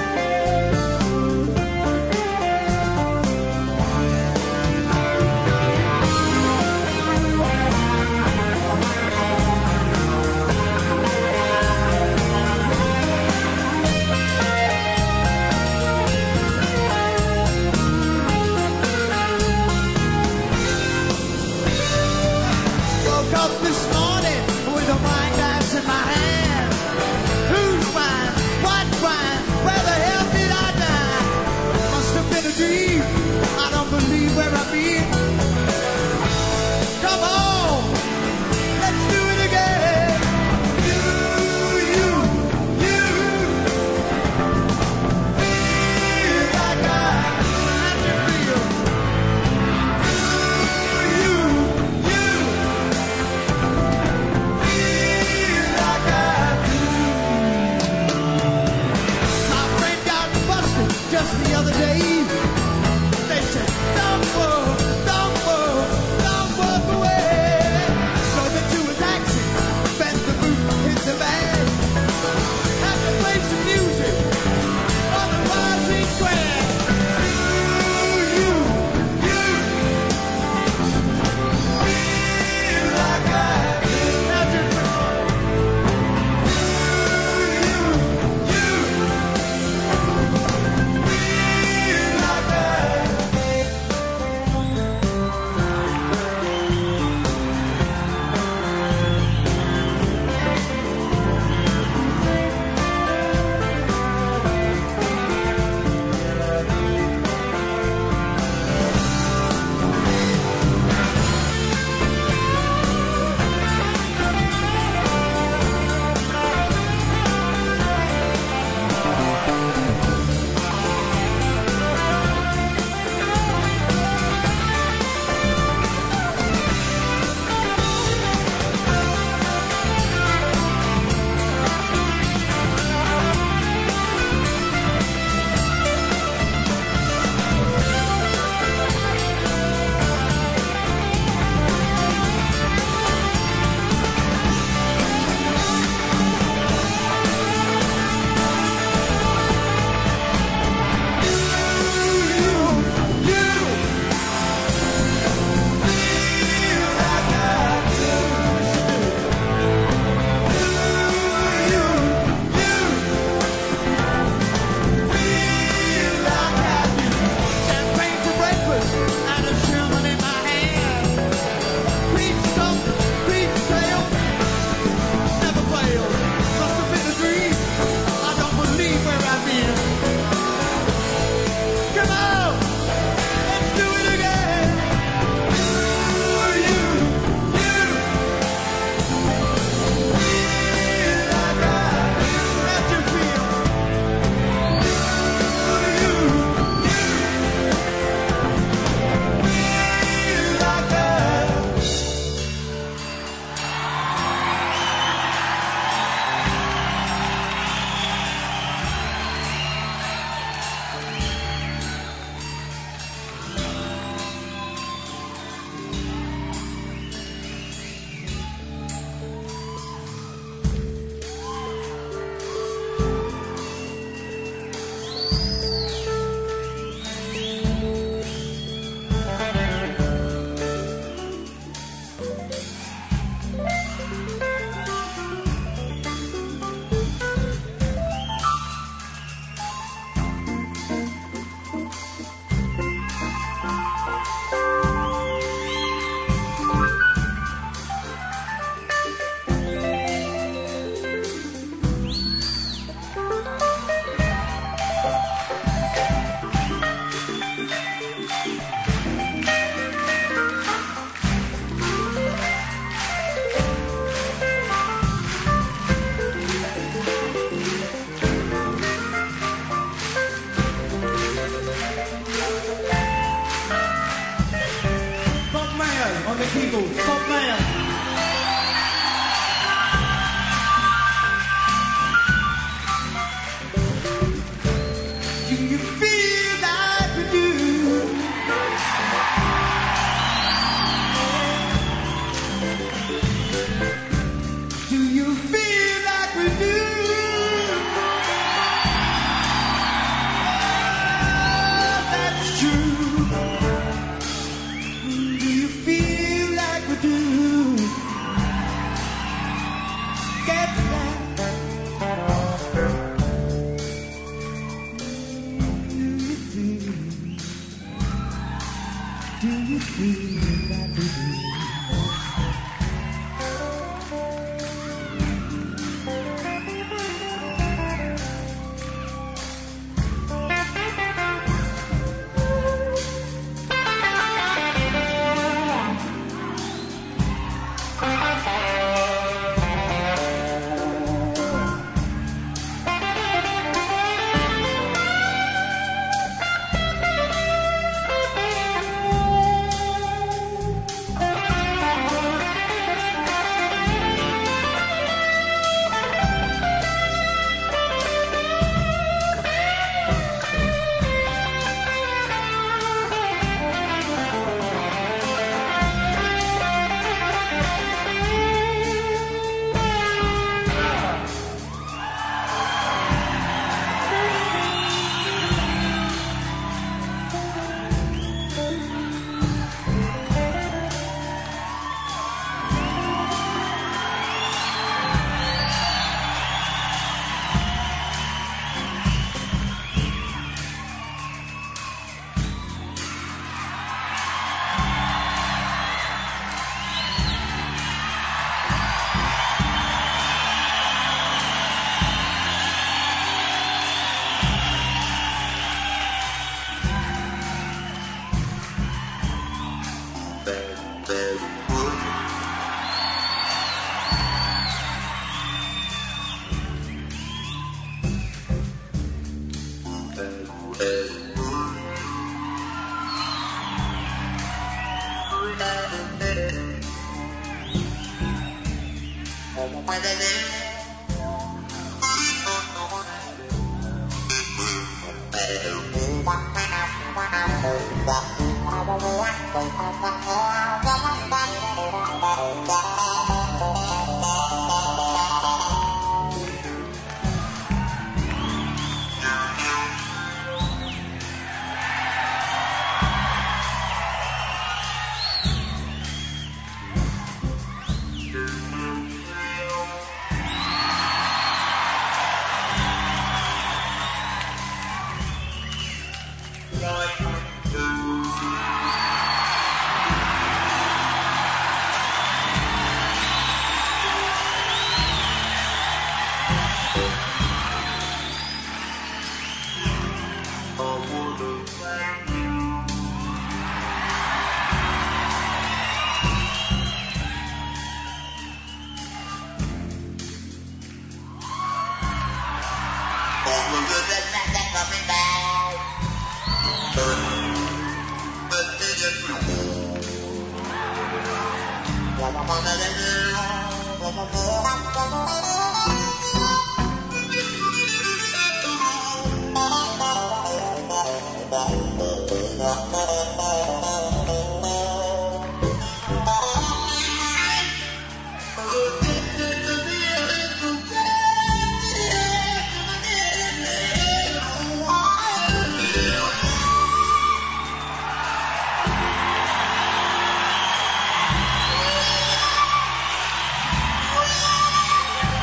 Speaker 17: Thank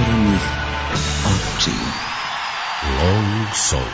Speaker 3: zatvorenih očiju.
Speaker 6: Long Song.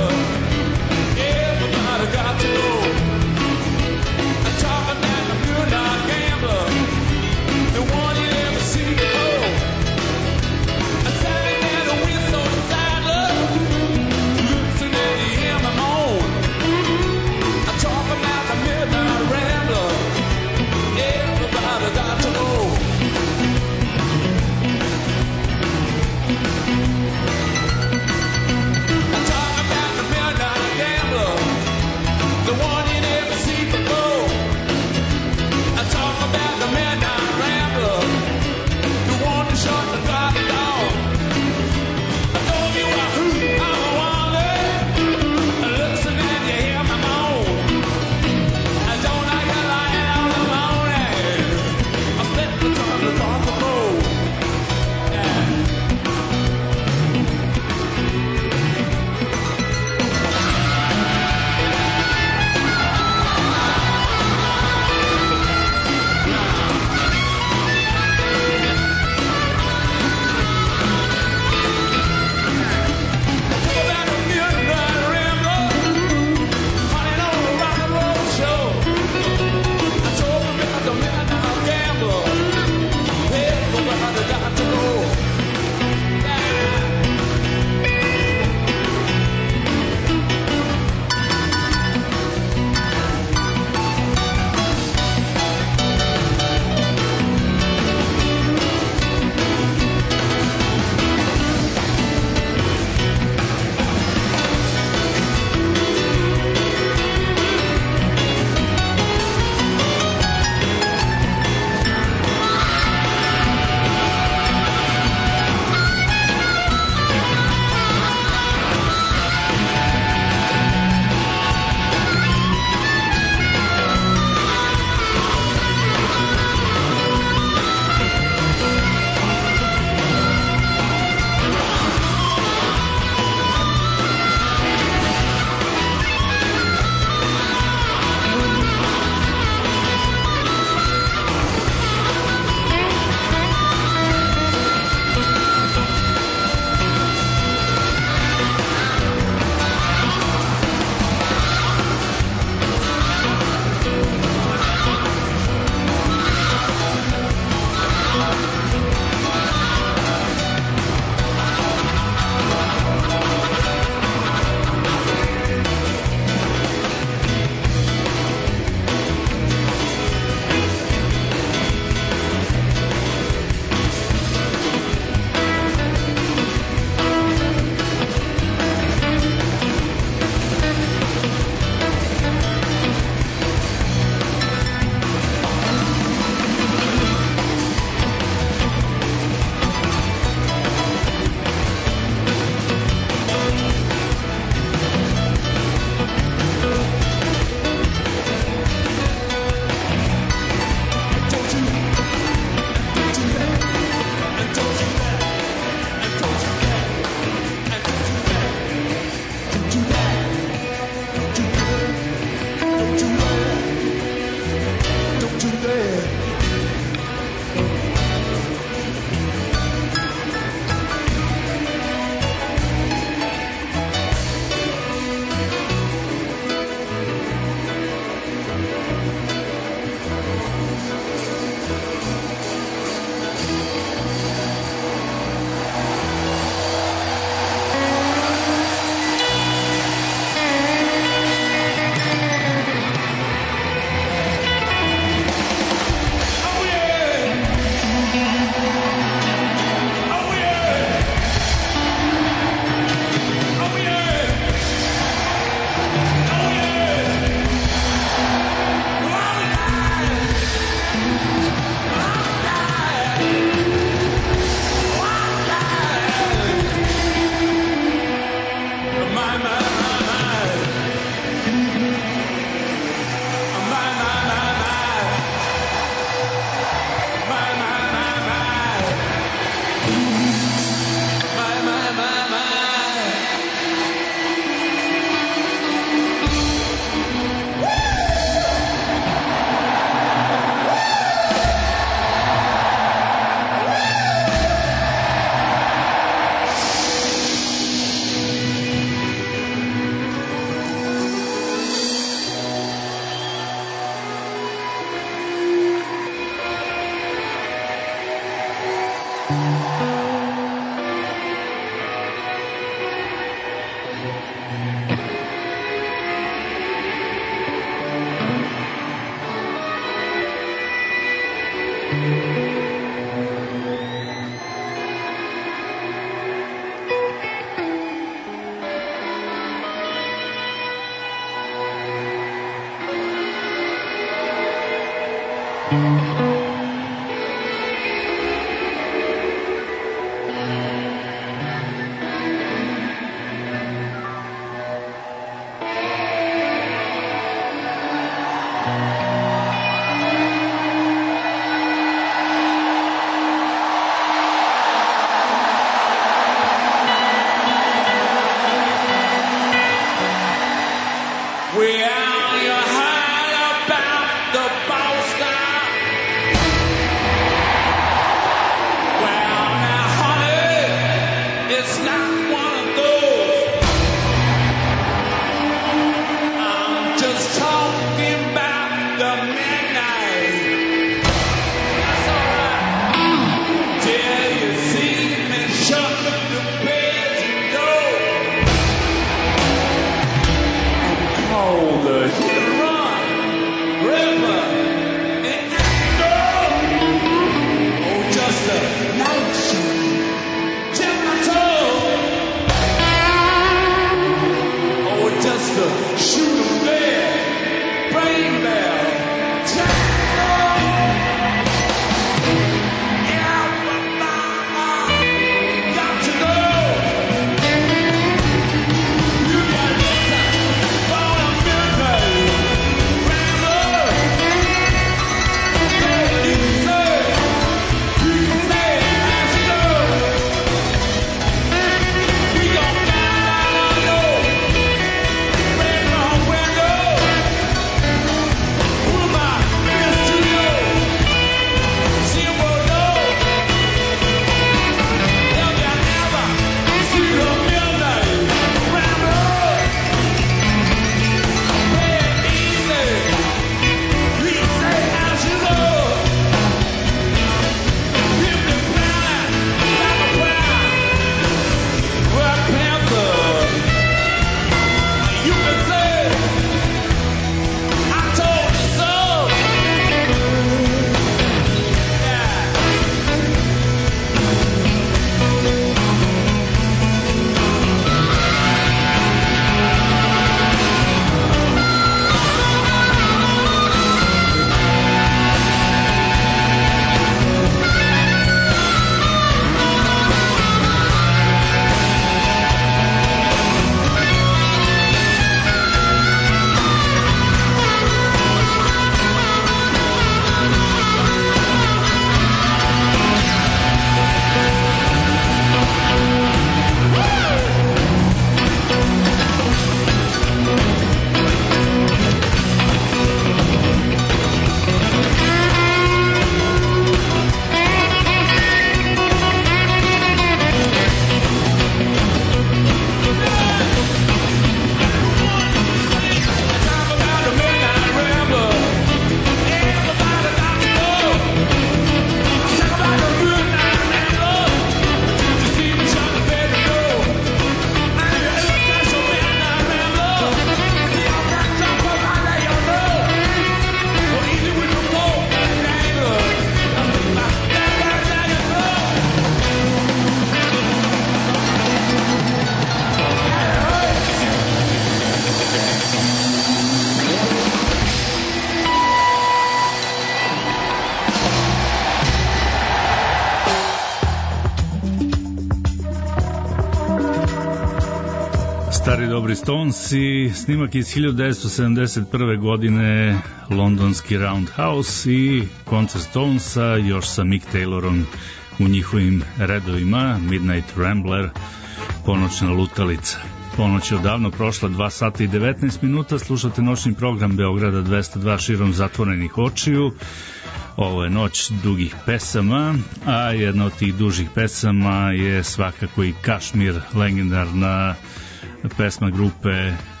Speaker 1: Stari dobri Stones i snimak iz hiljadu devetsto sedamdeset prve godine, londonski Roundhouse i koncert Stonesa još sa Mick Taylorom u njihovim redovima, Midnight Rambler, ponoćna lutalica. Ponoć je odavno prošla, dva sata i devetnaest minuta, slušate noćni program Beograda dvesta dva širom zatvorenih očiju. Ovo je noć dugih pesama, a jedna od tih dužih pesama je svakako i Kašmir, legendarna pesma grupe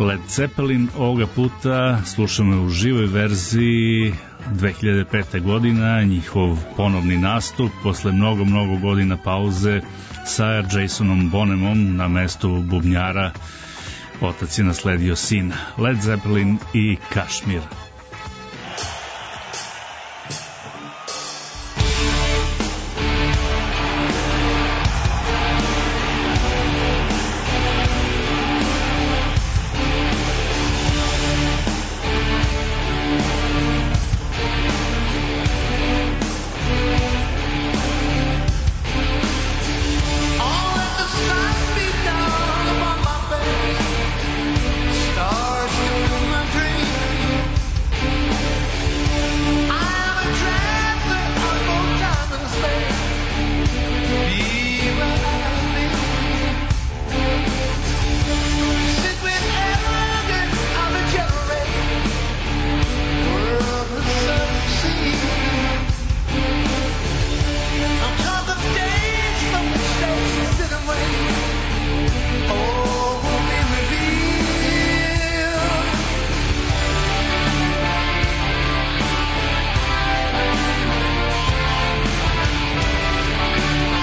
Speaker 1: Led Zeppelin, ovoga puta slušamo u živoj verziji dve hiljade pete godina, njihov ponovni nastup posle mnogo, mnogo godina pauze sa Jasonom Bonhamom na mestu bubnjara. Otac je nasledio sina. Led Zeppelin i Kašmir.
Speaker 16: Stars through my dreams. Oh,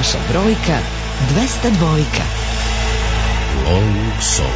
Speaker 17: Vaša brojka dvesta dva.
Speaker 6: Long Soul.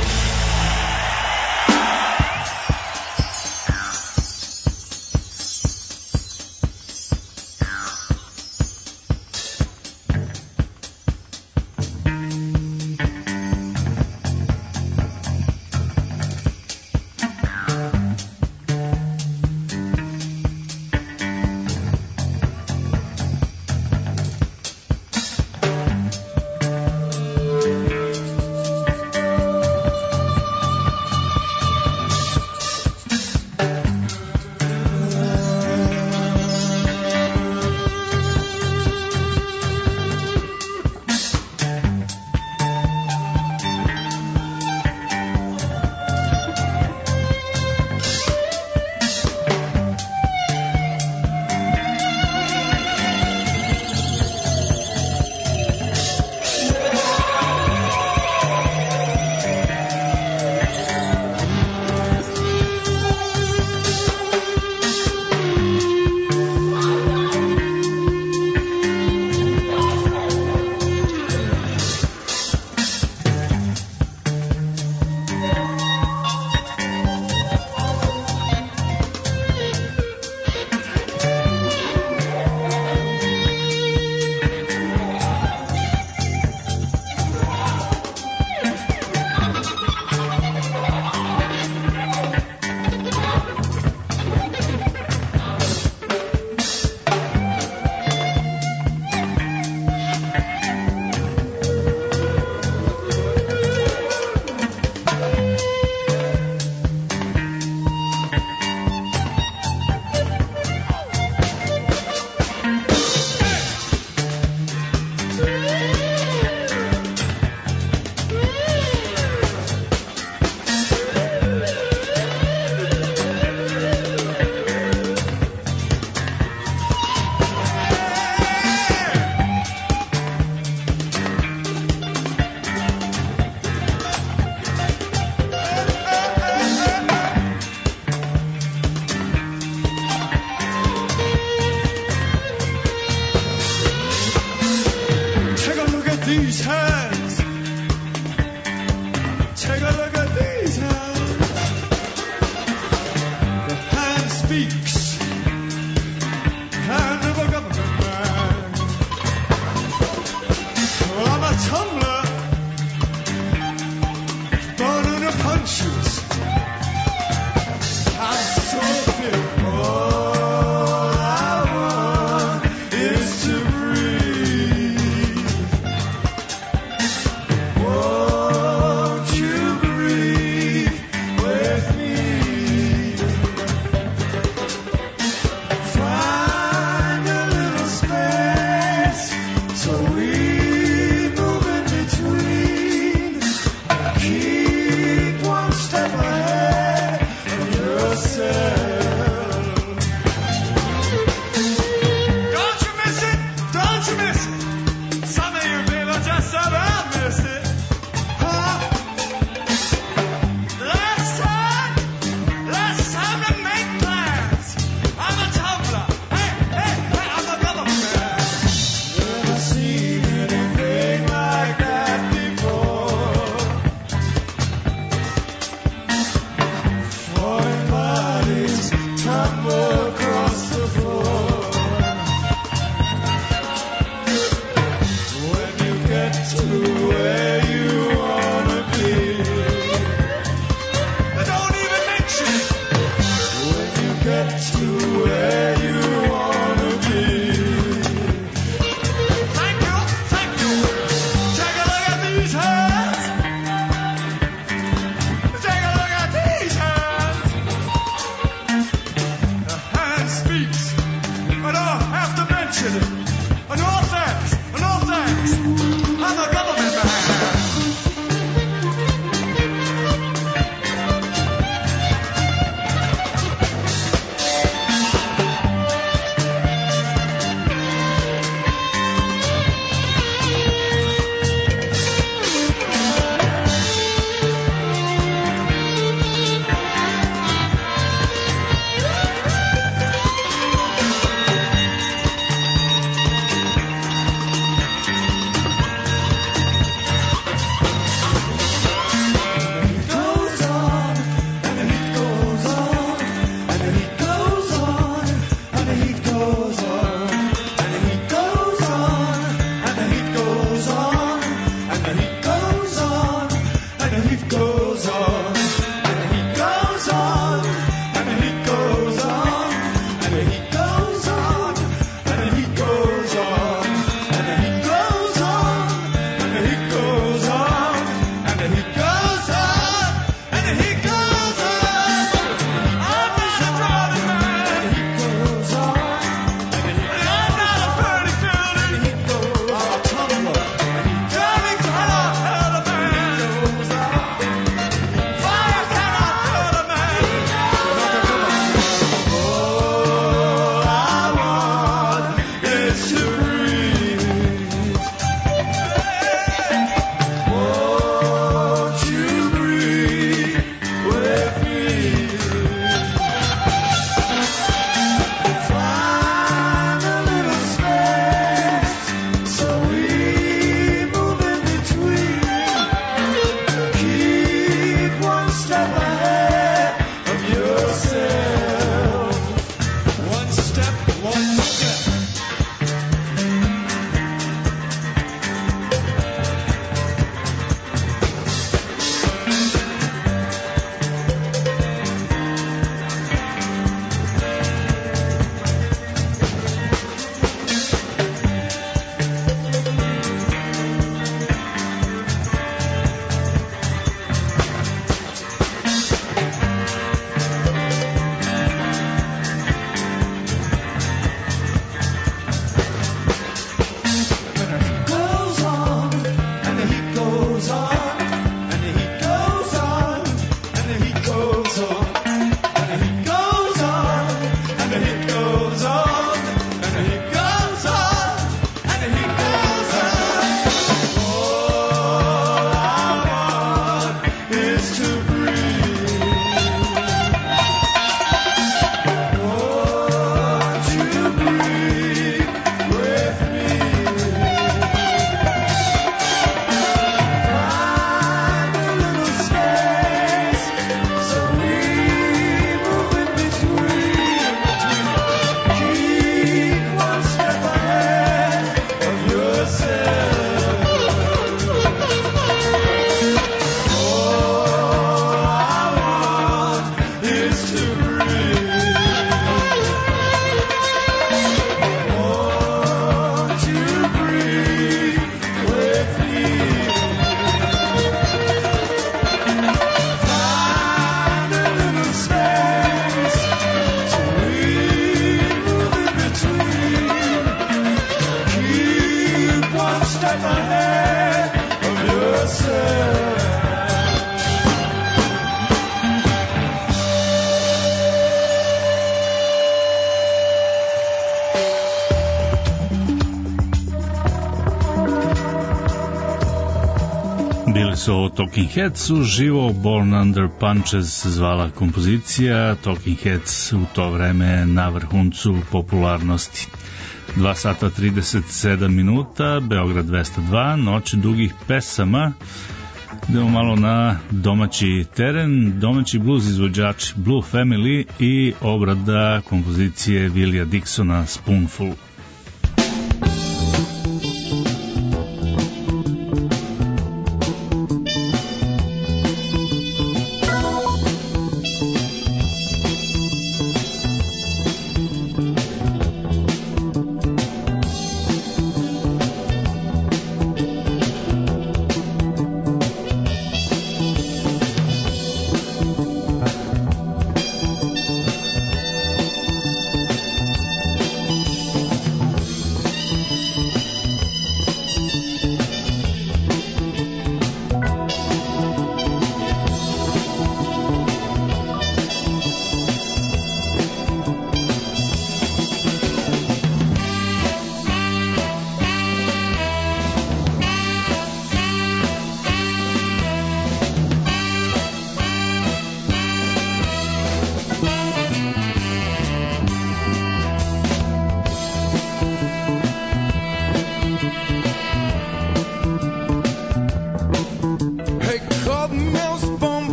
Speaker 1: se o Talking Headsu, živo Born Under Punches zvala kompozicija, Talking Heads u to vreme na vrhuncu popularnosti. dva sata trideset sedam minuta, Beograd dvesta dva, noć dugih pesama. Idemo malo na domaći teren, domaći blues izvođač Blue Family i obrada kompozicije Willija Dixona Spoonful.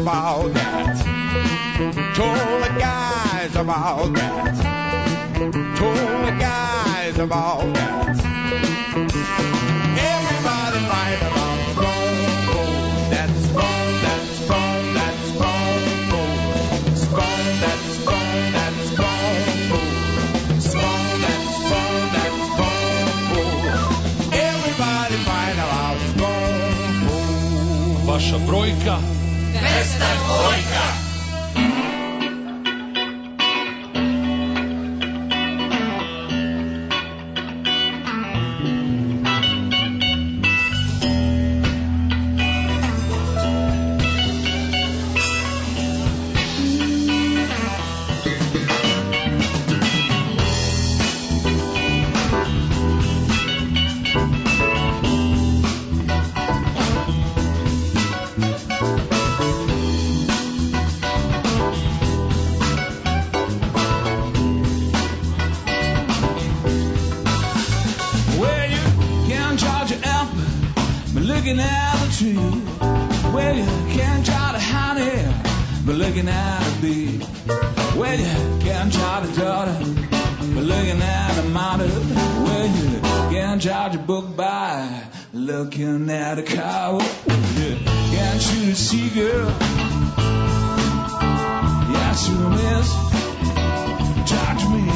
Speaker 5: about that. Told the guys about that. Told the guys about that. Everybody fight about Stone Cold. That's Stone, that's Stone, that's Stone Cold. Stone, that's Stone, that's Stone Cold. Stone, that's Stone, that's Stone Cold. Everybody fight about Stone Cold.
Speaker 6: Vaša brojka
Speaker 18: dvesta dvojka.
Speaker 16: Looking at a tree, well you can't try to hide it, but looking at a bee. Well you can't try to jot it, but looking at a mother. Well you can't judge a book by looking at a cow. You can't shoot a seagull, yes you miss. Judge me,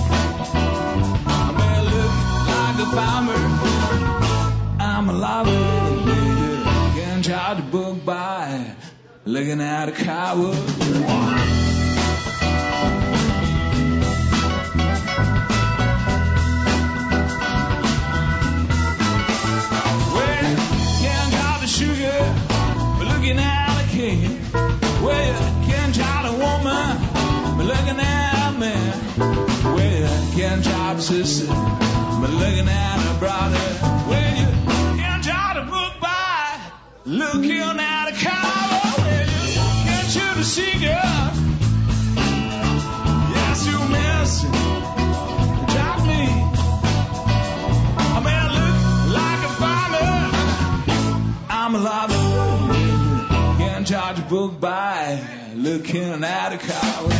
Speaker 16: I may look like a farmer, I'm a lover. Can't judge a book by looking at a cowboy. Well, can't judge the sugar by looking at a king. Well, can't judge a woman by looking at a man. Well, can't judge a sister by looking at a brother. Well, you can't judge a book by looking at a cow. Well, you can't shoot a seagull. Yes, you miss. Drop me. I may look like a farmer, I'm a lover. Can't judge a book by looking at a cow.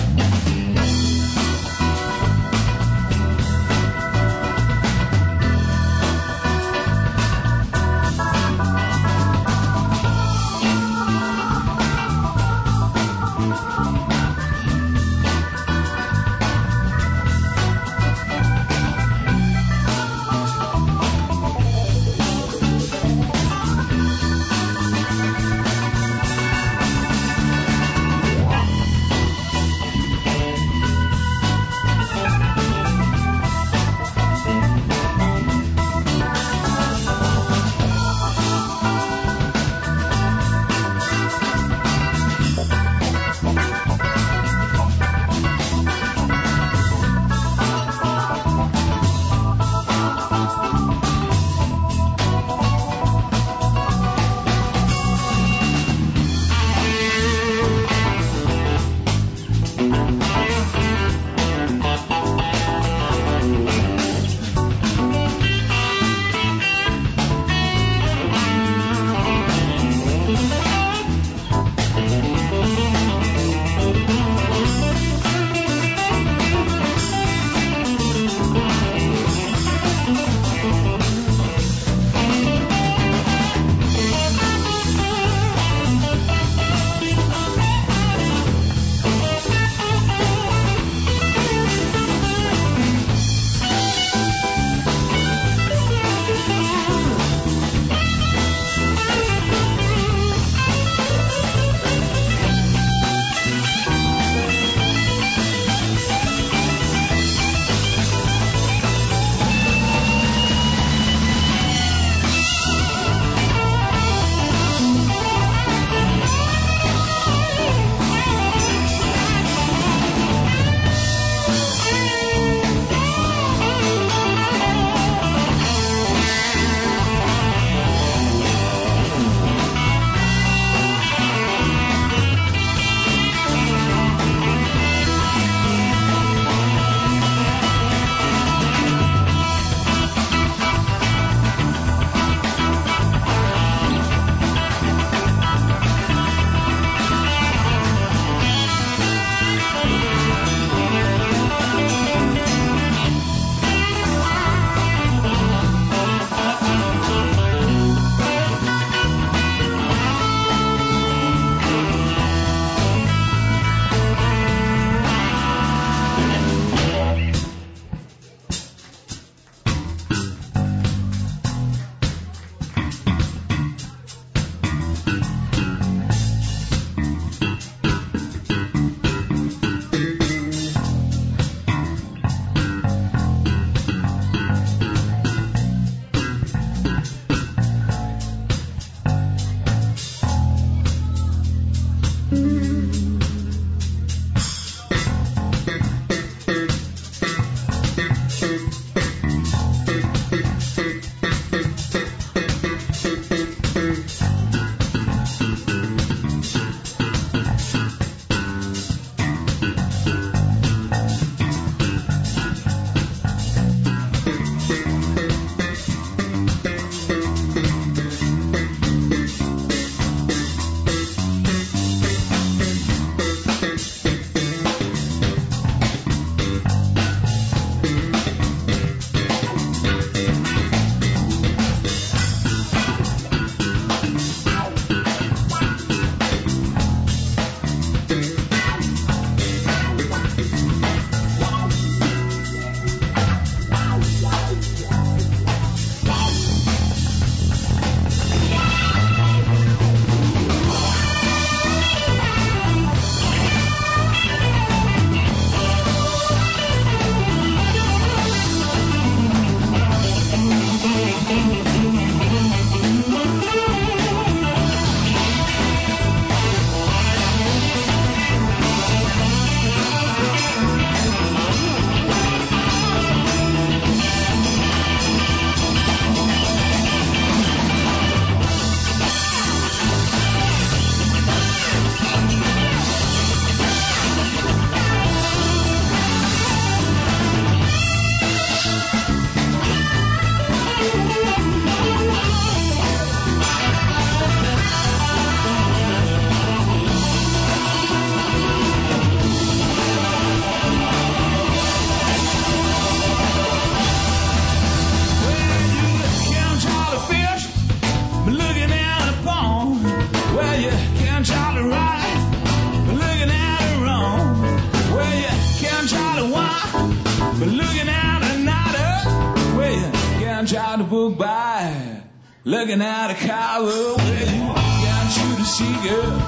Speaker 16: can't try to right, but looking at it wrong. Well, you can't try to why, but looking at it not up. Well, you can't try to book by, looking at a cow. Well, you can't shoot a seagull.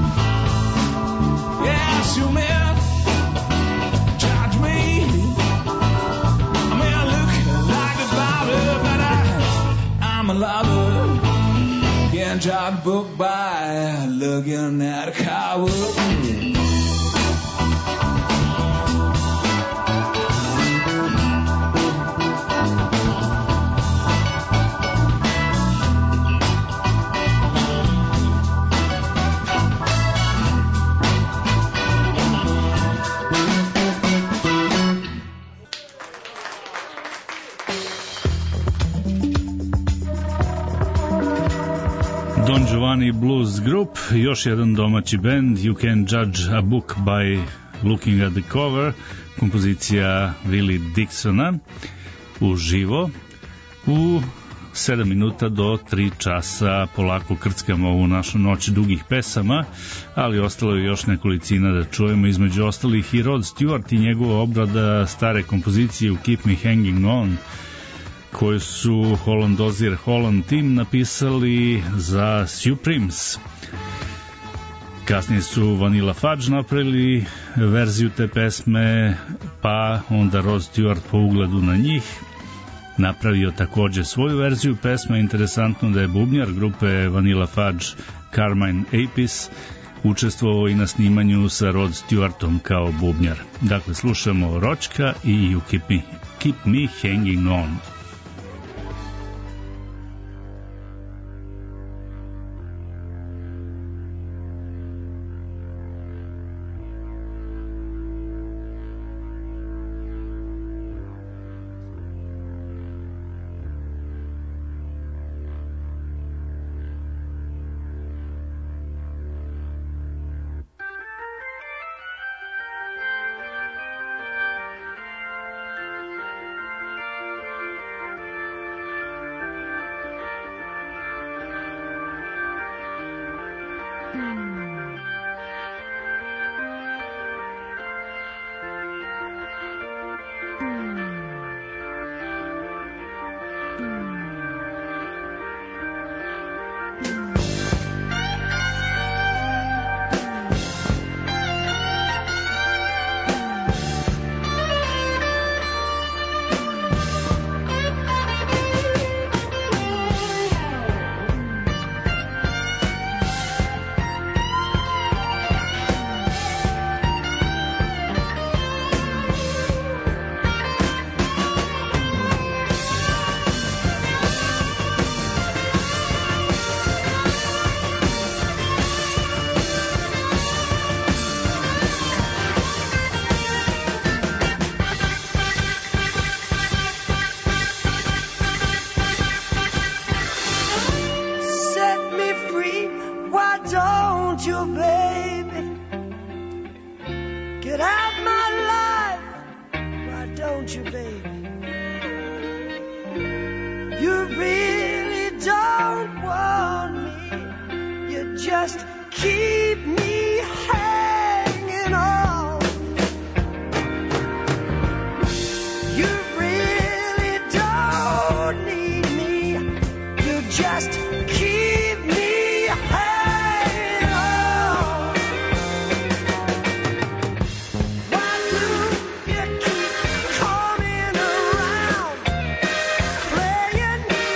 Speaker 16: Yeah, shoot me up, judge me. I may look like a bother, but I, I'm a lover. Can't try to book by, looking at a cow.
Speaker 1: Don Giovanni Blues Group, još jedan domaći band, You Can Judge a Book by Looking at the Cover, kompozicija Willie Dixona, uživo, u sedam minuta do tri časa polako krckamo ovu našu noć dugih pesama, ali ostalo je još nekolicina da čujemo, između ostalih i Rod Stewart i njegova obrada stare kompozicije u Keep Me Hanging On, koju su Holland Dozier Holland Team napisali za Supremes. Kasnije su Vanilla Fudge napravili verziju te pesme, pa onda Rod Stewart po ugledu na njih napravio takođe svoju verziju pesme. Interesantno da je bubnjar grupe Vanilla Fudge, Carmine Apis, učestvovao i na snimanju sa Rod Stewartom kao bubnjar. Dakle, slušamo Ročka i You Keep Me, Keep Me Hanging On.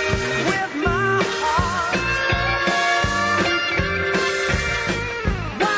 Speaker 8: Why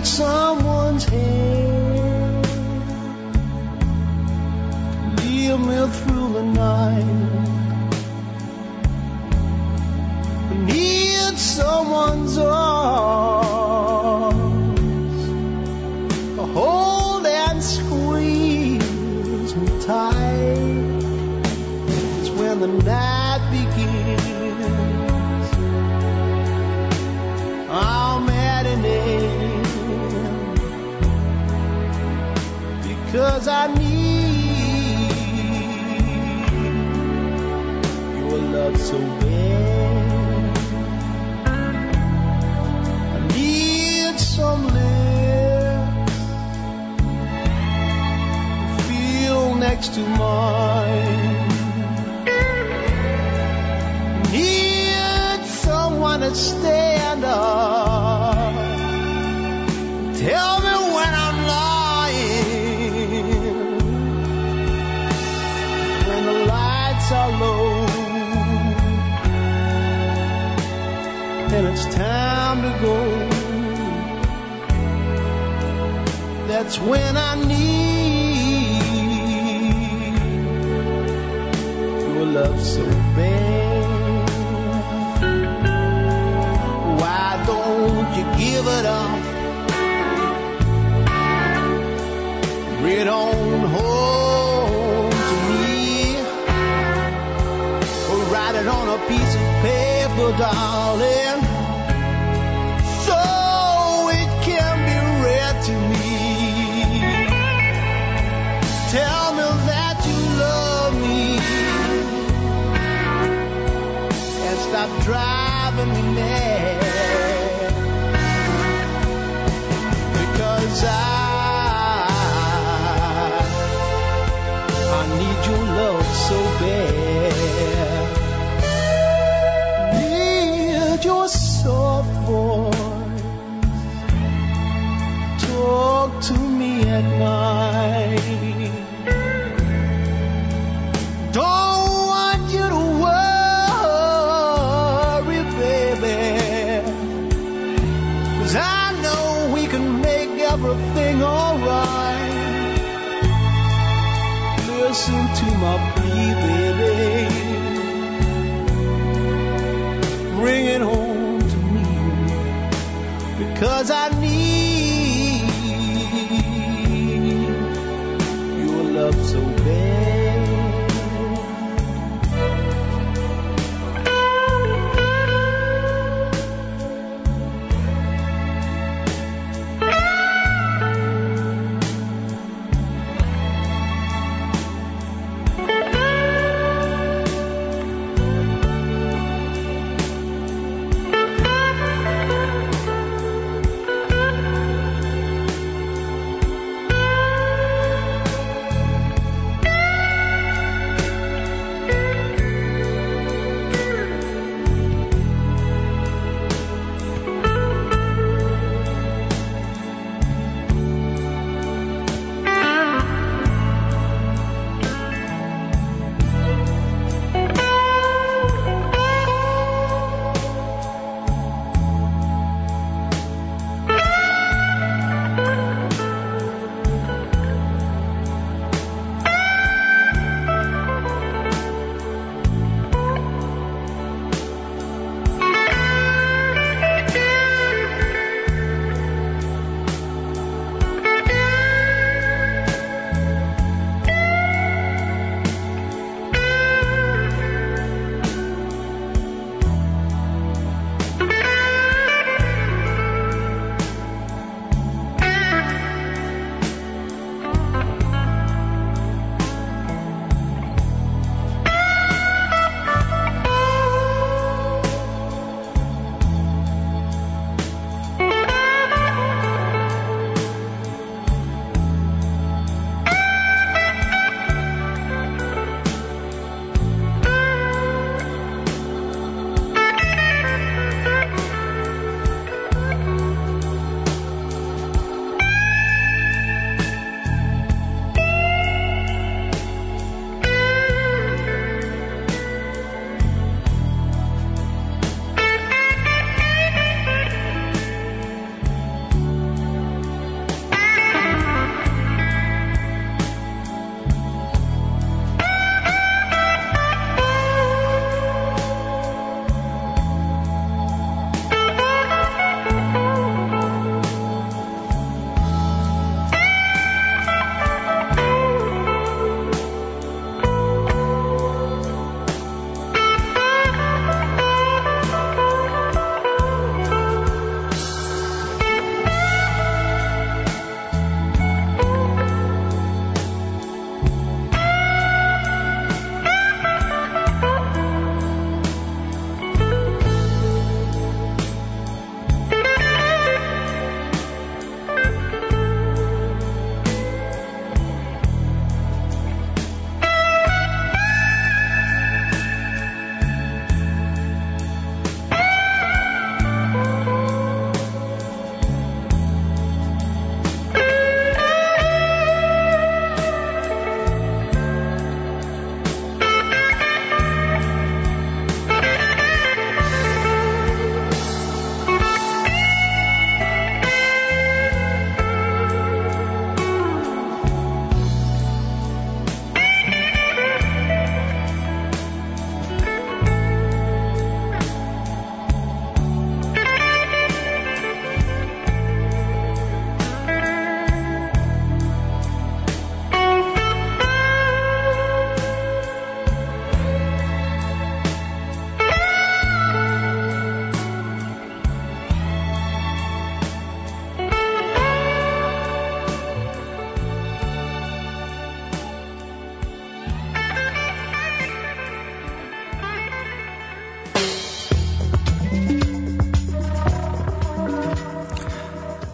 Speaker 19: need someone's hand to lead me through the night. I need someone's arms to hold and squeeze me tight. It's when the night begins, I'm at an end, because I need your love so bad. I need some lips to feel next to mine. Need someone to stand up, tell me when I'm lying, when the lights are low and it's time to go. That's when I need your love so bad. Why don't you give it up? Bring it on home to me, or write it on a piece of paper, darling, so it can be read to me. Tell me that you love me and stop driving me mad, because I I need your love so bad. Need your soft voice, talk to me at night. Don't want you to worry, baby, 'cause I know we can make everything alright. Listen to my plea, baby, bring it home to me, because I need your love so bad.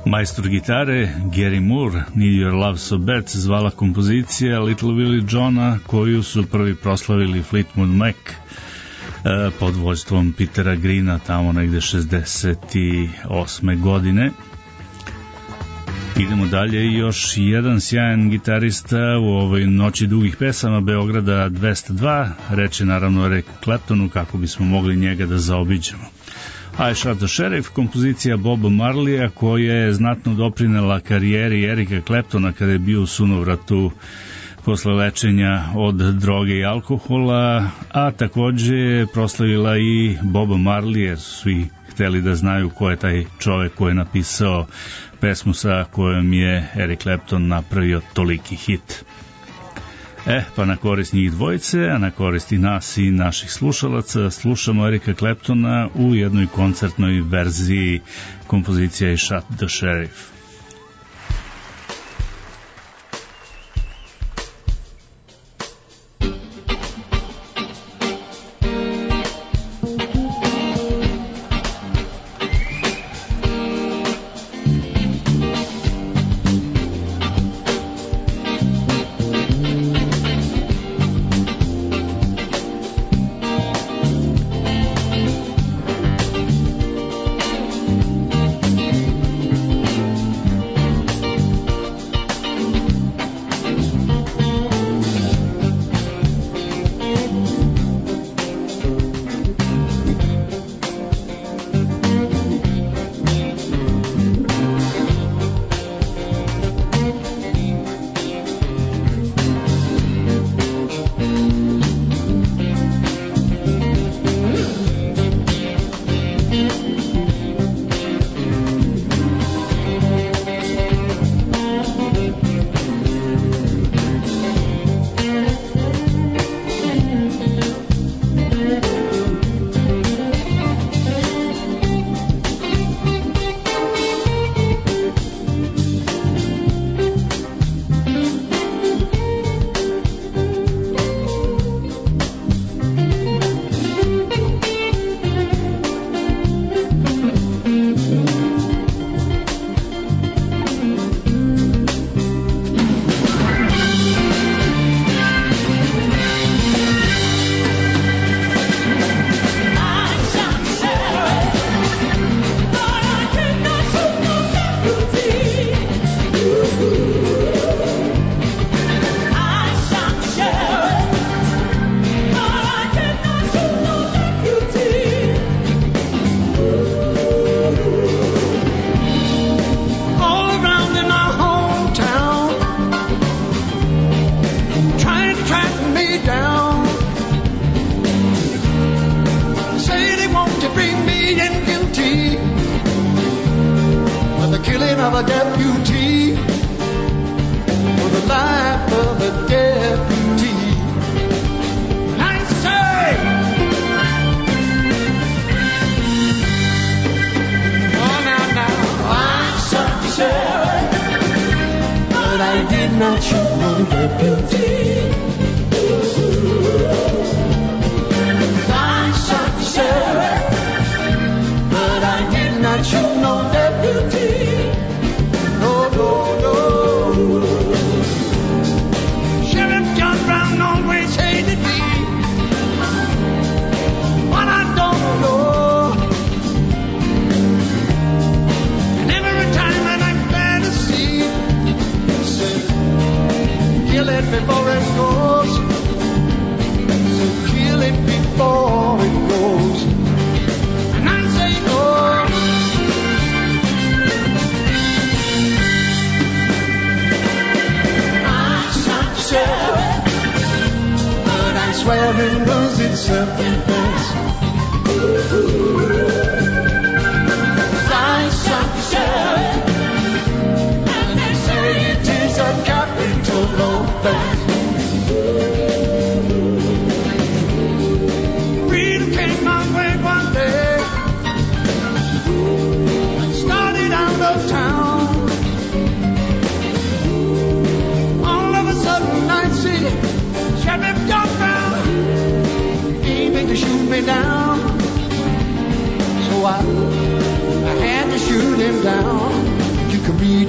Speaker 1: Majstor gitare Gary Moore, Need Your Love So Bad, zvala kompozicija Little Willie Johna, koju su prvi proslavili Fleetwood Mac pod vođstvom Petera Greena tamo negde šezdeset osme godine. Idemo dalje, još jedan sjajan gitarista u ovoj noći dugih pesama Beograda dvesta dva, reče naravno Eriku Claptonu kako bismo mogli njega da zaobiđemo. I Shot the Sheriff, kompozicija Boba Marleya koja je znatno doprinela karijeri Erika Claptona kada je bio u sunovratu posle lečenja od droge i alkohola, a takođe je proslavila i Boba Marley jer su svi hteli da znaju ko je taj čovek koji je napisao pesmu sa kojom je Eric Clapton napravio toliki hit. E, pa na korist njih dvojice, a na korist i nas i naših slušalaca, slušamo Erika Claptona u jednoj koncertnoj verziji kompozicija I Shot the Sheriff.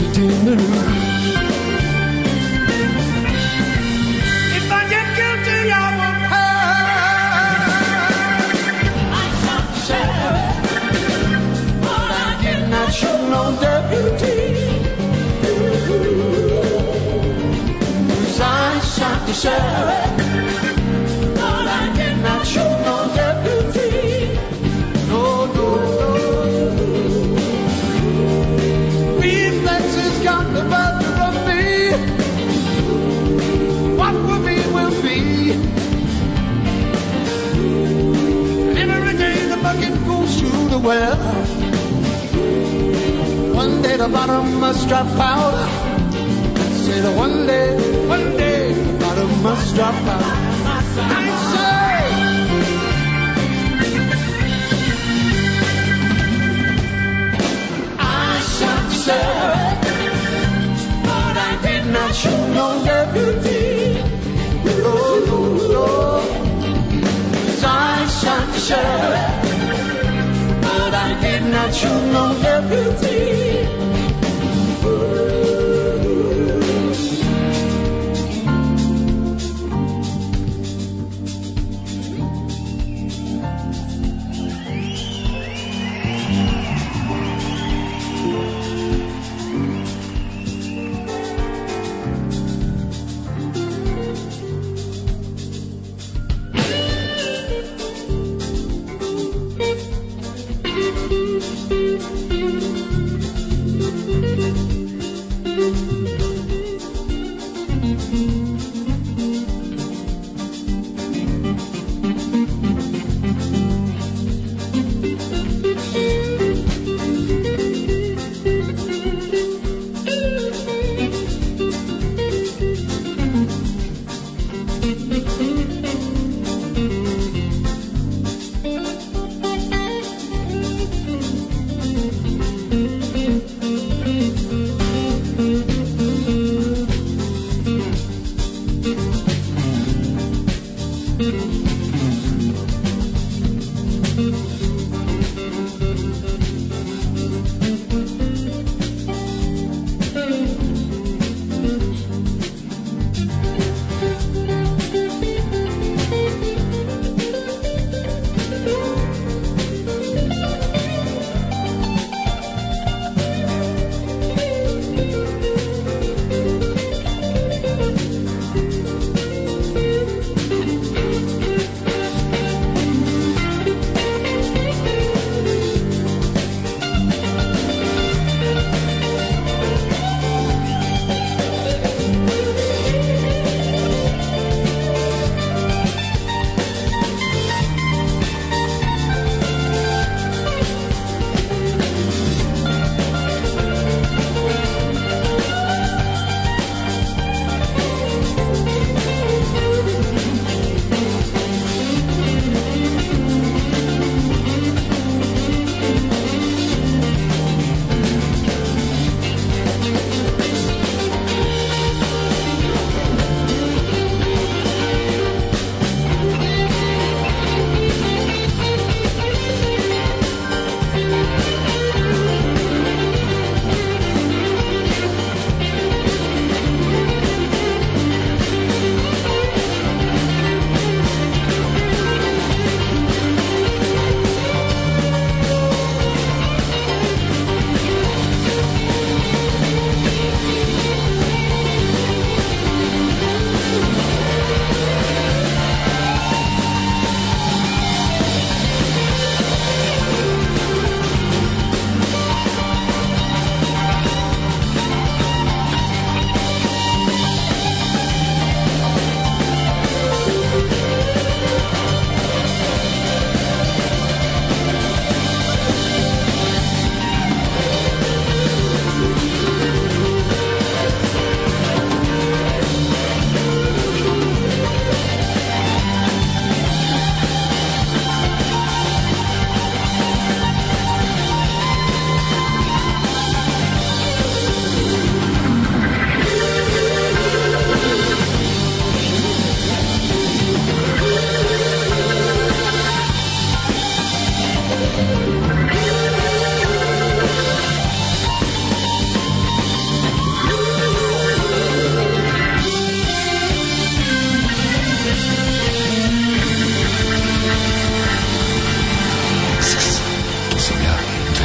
Speaker 19: pretending.
Speaker 8: If I get guilty, I will pay. I shot the sheriff, but I did not shoot no deputy. I shot the sheriff, but I did not shoot no deputy. No, no, no. Reflexes got the better of me. What will be, will be. Every day the bucket goes to the well. One day the bottom must drop out. Say that one day, one day, the bottom must drop out. I say, I shot the sheriff, but I did not shoot no deputy. No, no, no. I shot the sheriff, but I did not shoot no deputy.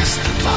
Speaker 3: двеста два.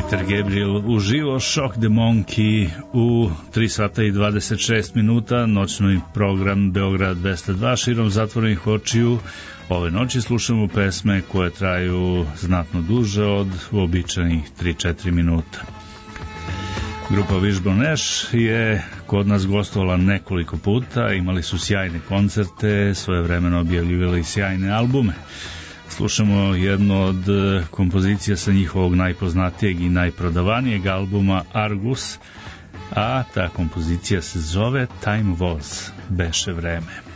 Speaker 1: Peter Gabriel uživo, Shock the Monkey u tri sata i dvadeset šest minuta, noćni program Beograd dvesta dva širom zatvorenih očiju. Ove noći slušamo pesme koje traju znatno duže od uobičajenih tri do četiri minuta. Grupa Wishbone Ash je kod nas gostovala nekoliko puta, imali su sjajne koncerte, svojevremeno objavljivali sjajne albume. Slušamo jednu od kompozicija sa njihovog najpoznatijeg i najprodavanijeg albuma Argus, a ta kompozicija se zove Time Was, beše vreme.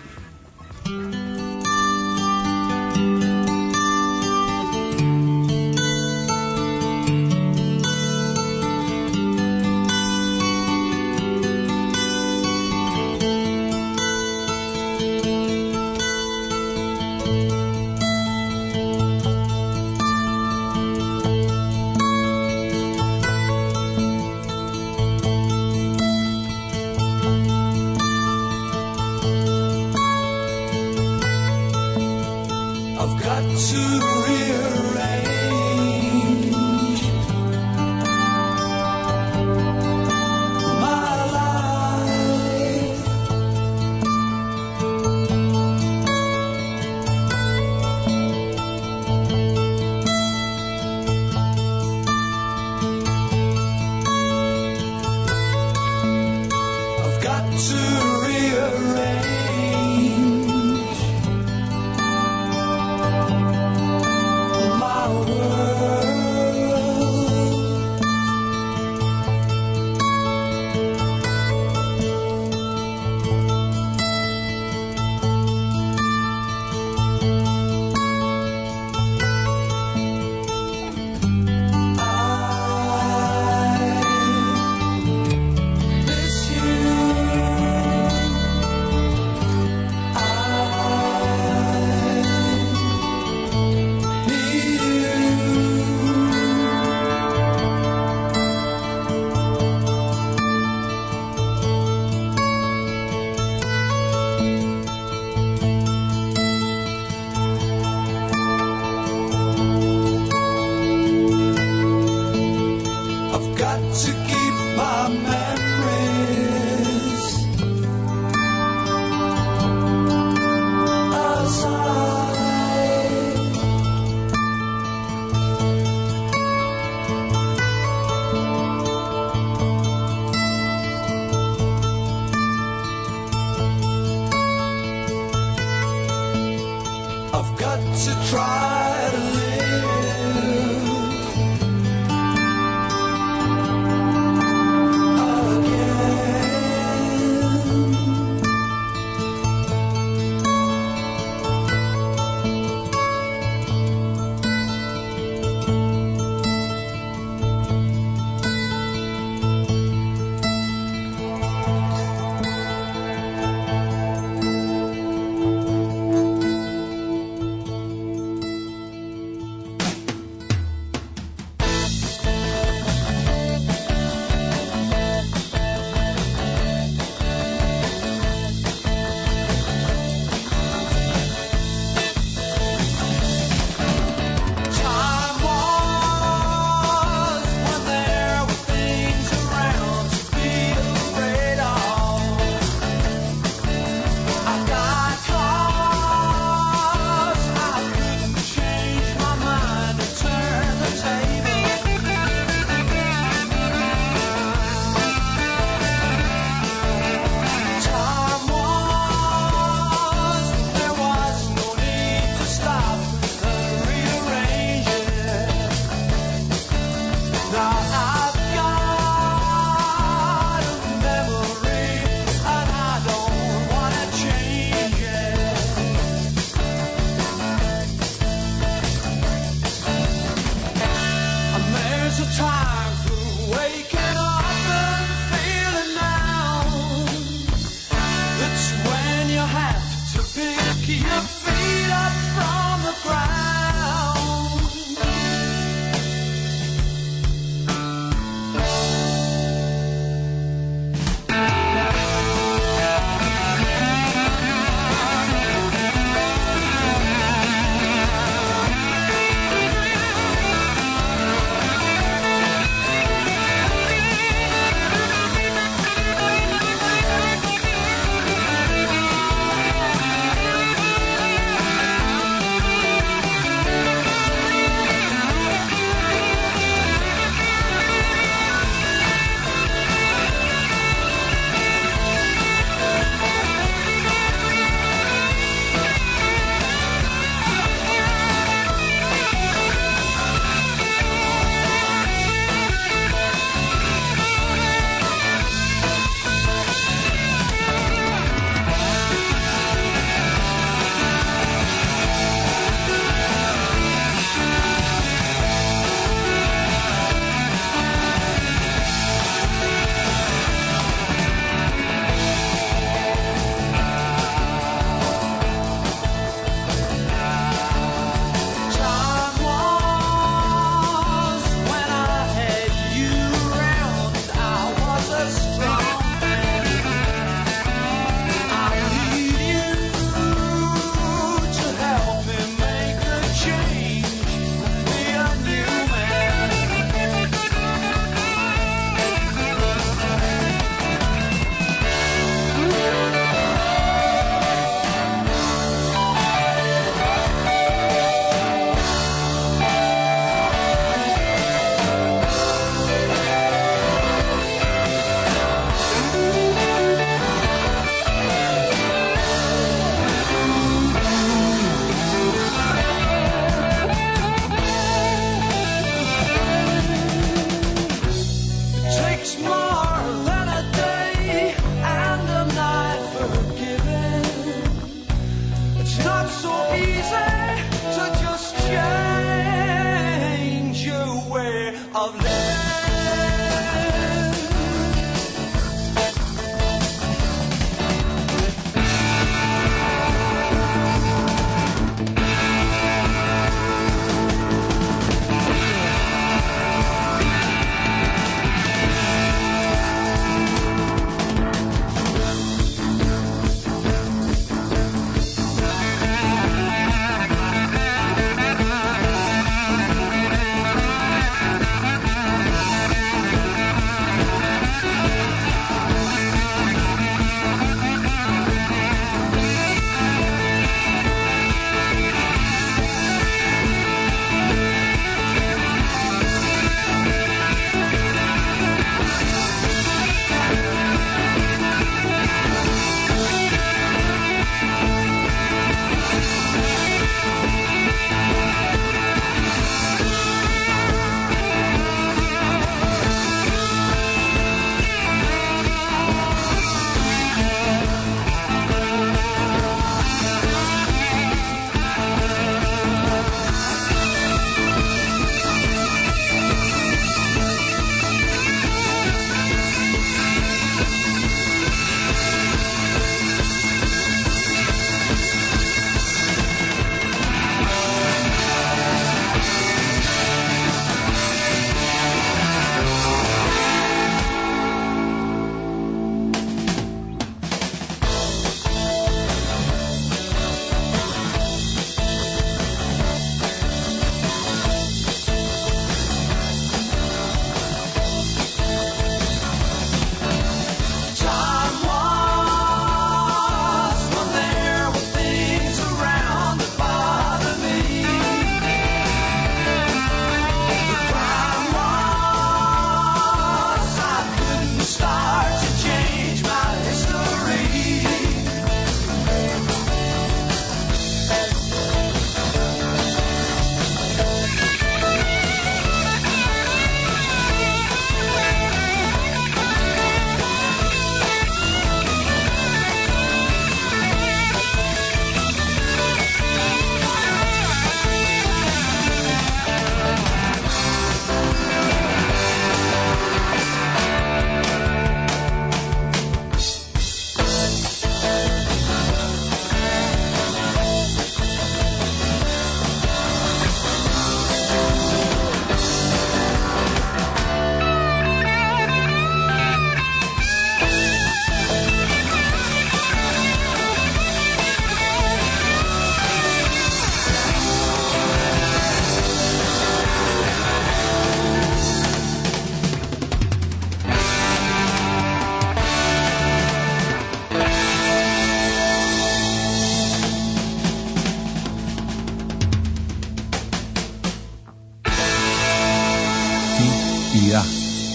Speaker 6: i ja.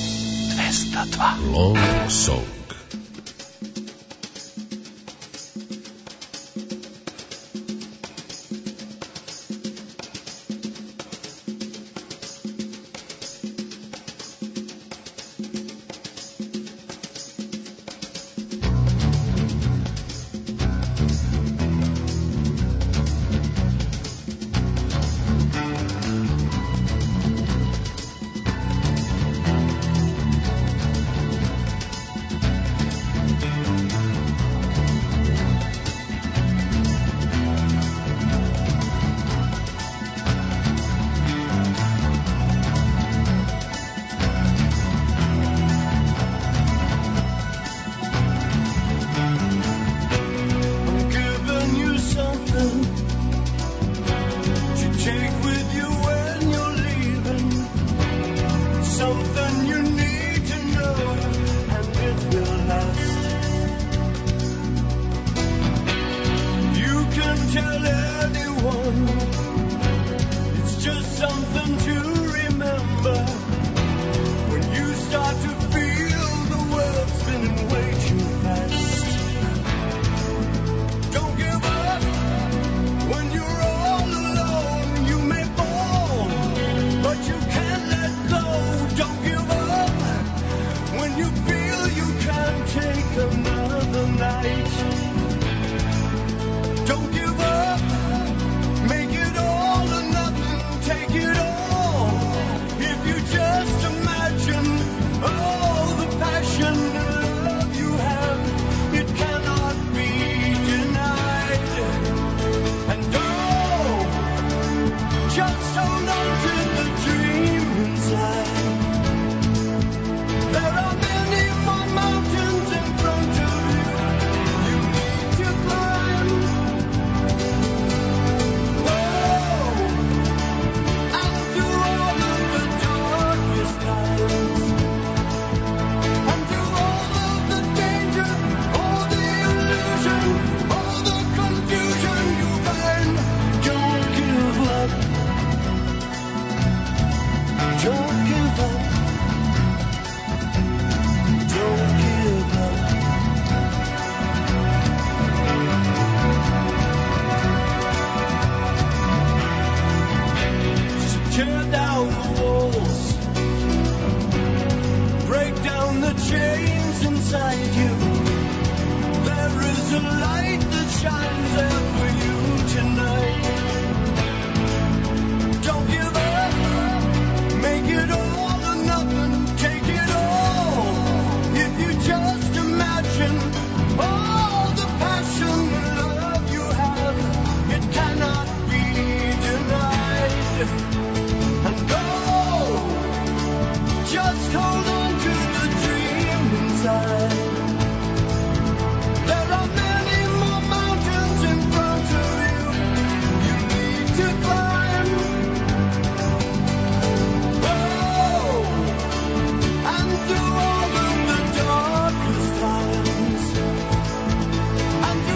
Speaker 6: dvesta dva. Long Song.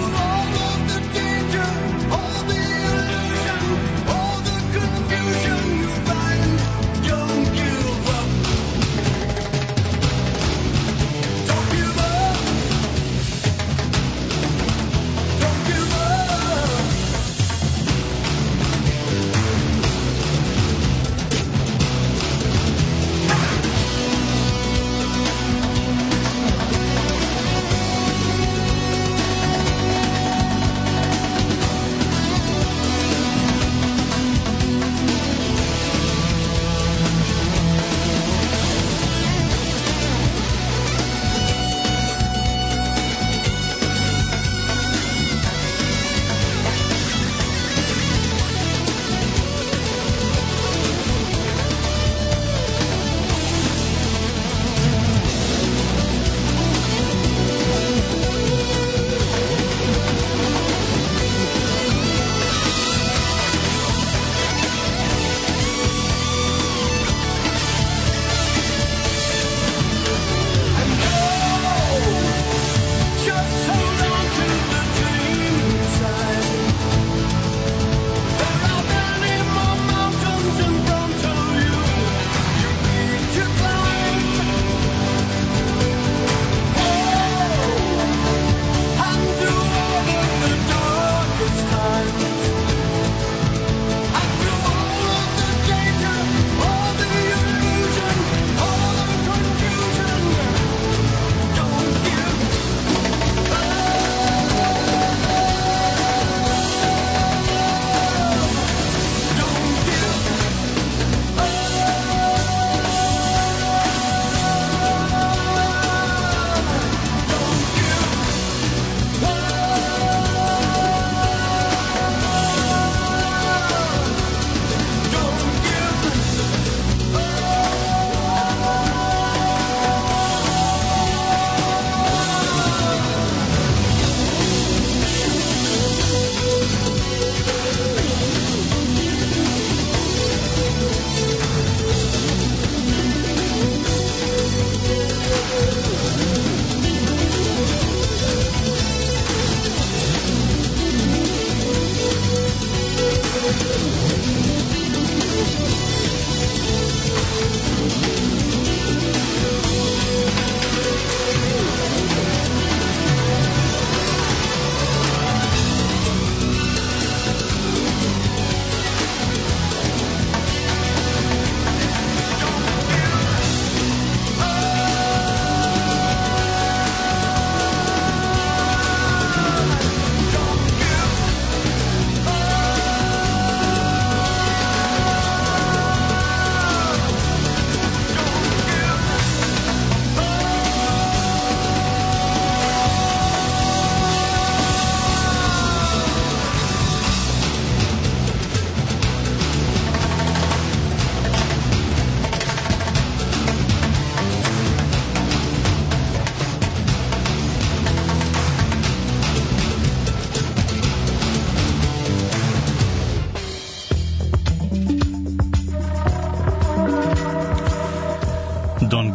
Speaker 8: Confusion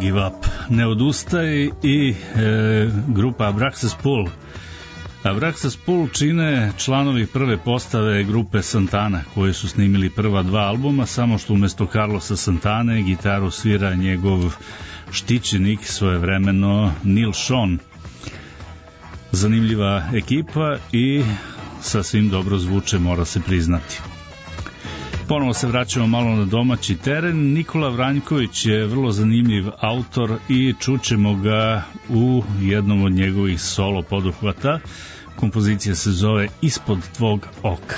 Speaker 1: Give Up, ne odustaj i e, grupa Abraxas Pool. Abraxas Pool čine članovi prve postave grupe Santana, koji su snimili prva dva albuma, samo što umesto Carlosa Santane gitaru svira njegov štićenik svojevremeno Neil Schon. Zanimljiva ekipa i sasvim dobro zvuče, mora se priznati. Ponovo se vraćamo malo na domaći teren. Nikola Vranjković je vrlo zanimljiv autor i čućemo ga u jednom od njegovih solo poduhvata. Kompozicija se zove Ispod tvog oka.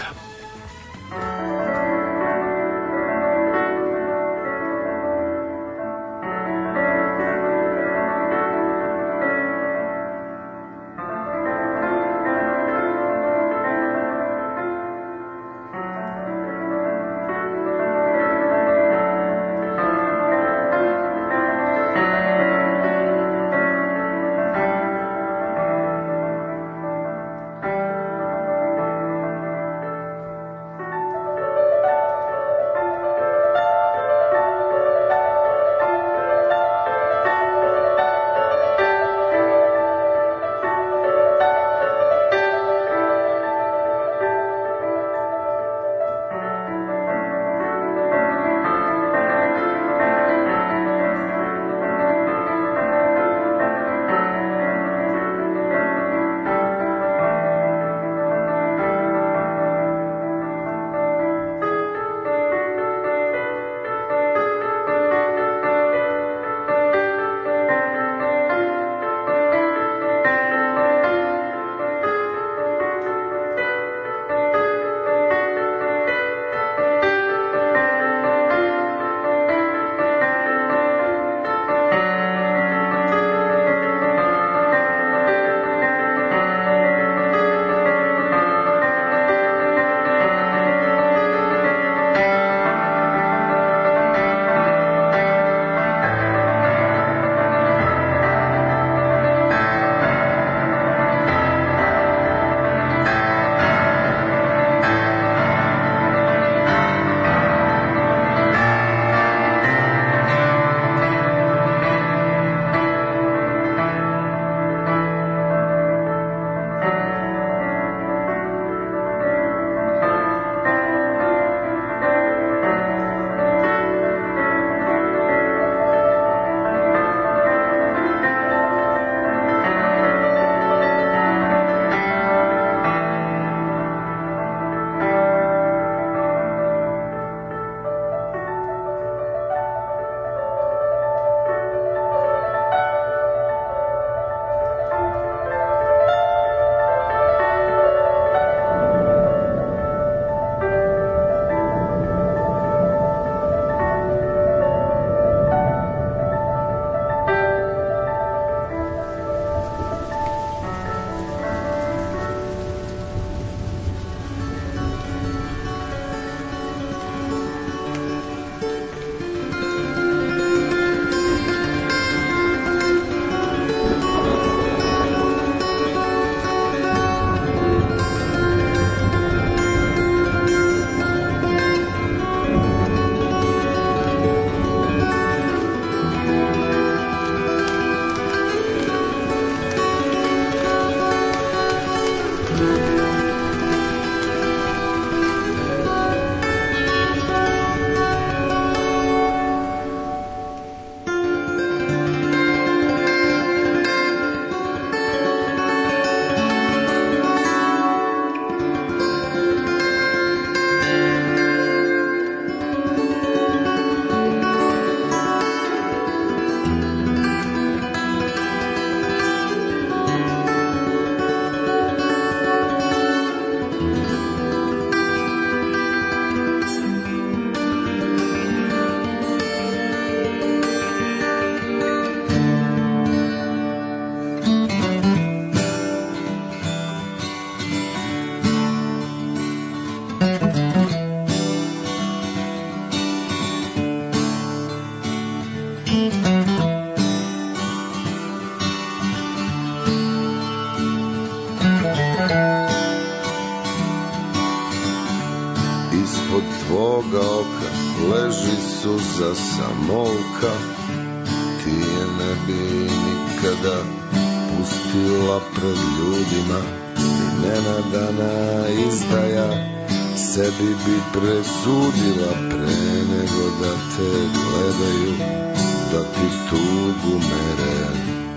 Speaker 20: tvoga oka leži suza samolka, ti je ne bi nikada pustila pred ljudima. Imena dana izdaja sebi bi presudila pre nego da te gledaju, da ti tugu mere.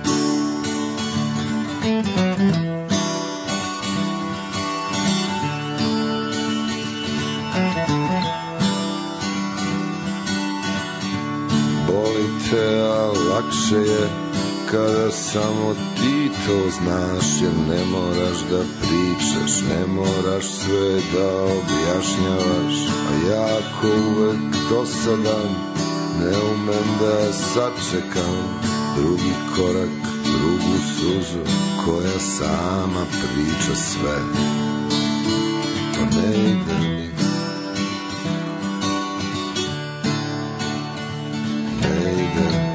Speaker 20: Boli te, a lakše je kada samo ti to znaš, jer ne moraš da pričaš, ne moraš sve da objašnjavaš, a ja ko uvek dosadan ne umem da sačekam drugi korak, drugu suzu koja sama priča sve. To ne ide mi, ne ide mi.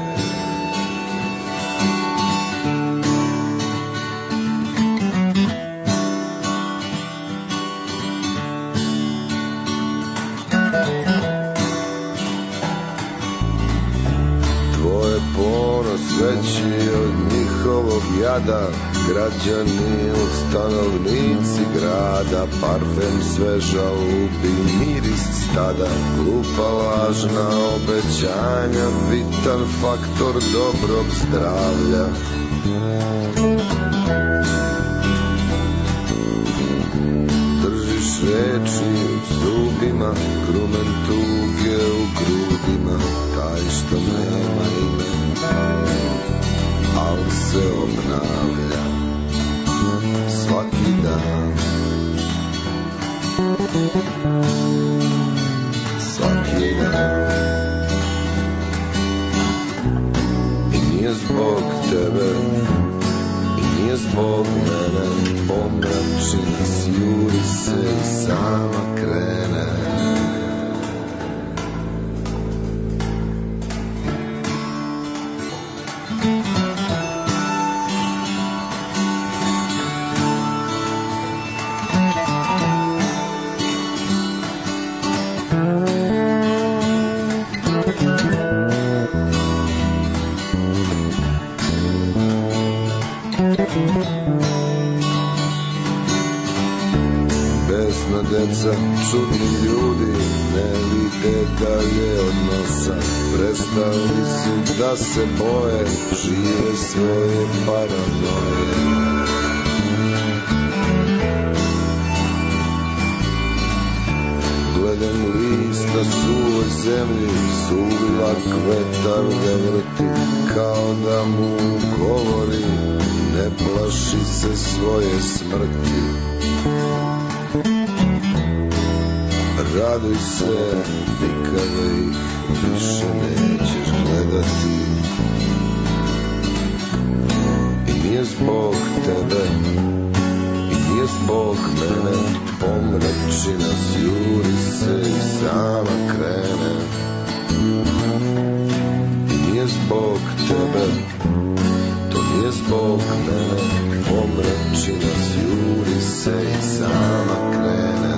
Speaker 20: Veći od njihovog jada, građani od stanovnici grada, parfem sveža ubi miris stada, glupa lažna obećanja, bitan faktor dobrog zdravlja. Držiš reči u zubima, krumen tuge u grudima, taj što nema ime, al se obnavlja svaki dan, svaki dan. I nije zbog tebe, i nije zbog mene, pomrači nas, juri se i sama krene. Deca, čudni ljudi, ne vide dalje od nosa, prestali su da se boje, žive svoje paranoje. Gledam list na suvoj zemlji, suvila kvetar ga vrti, kao da mu govori, ne plaši se svoje smrti. Raduj se, nikada ih više nećeš gledati. I nije zbog tebe, i nije zbog mene, pomrači nas, juri se i sama krene. I nije zbog tebe, to nije zbog mene, pomrači nas, juri se i sama krene.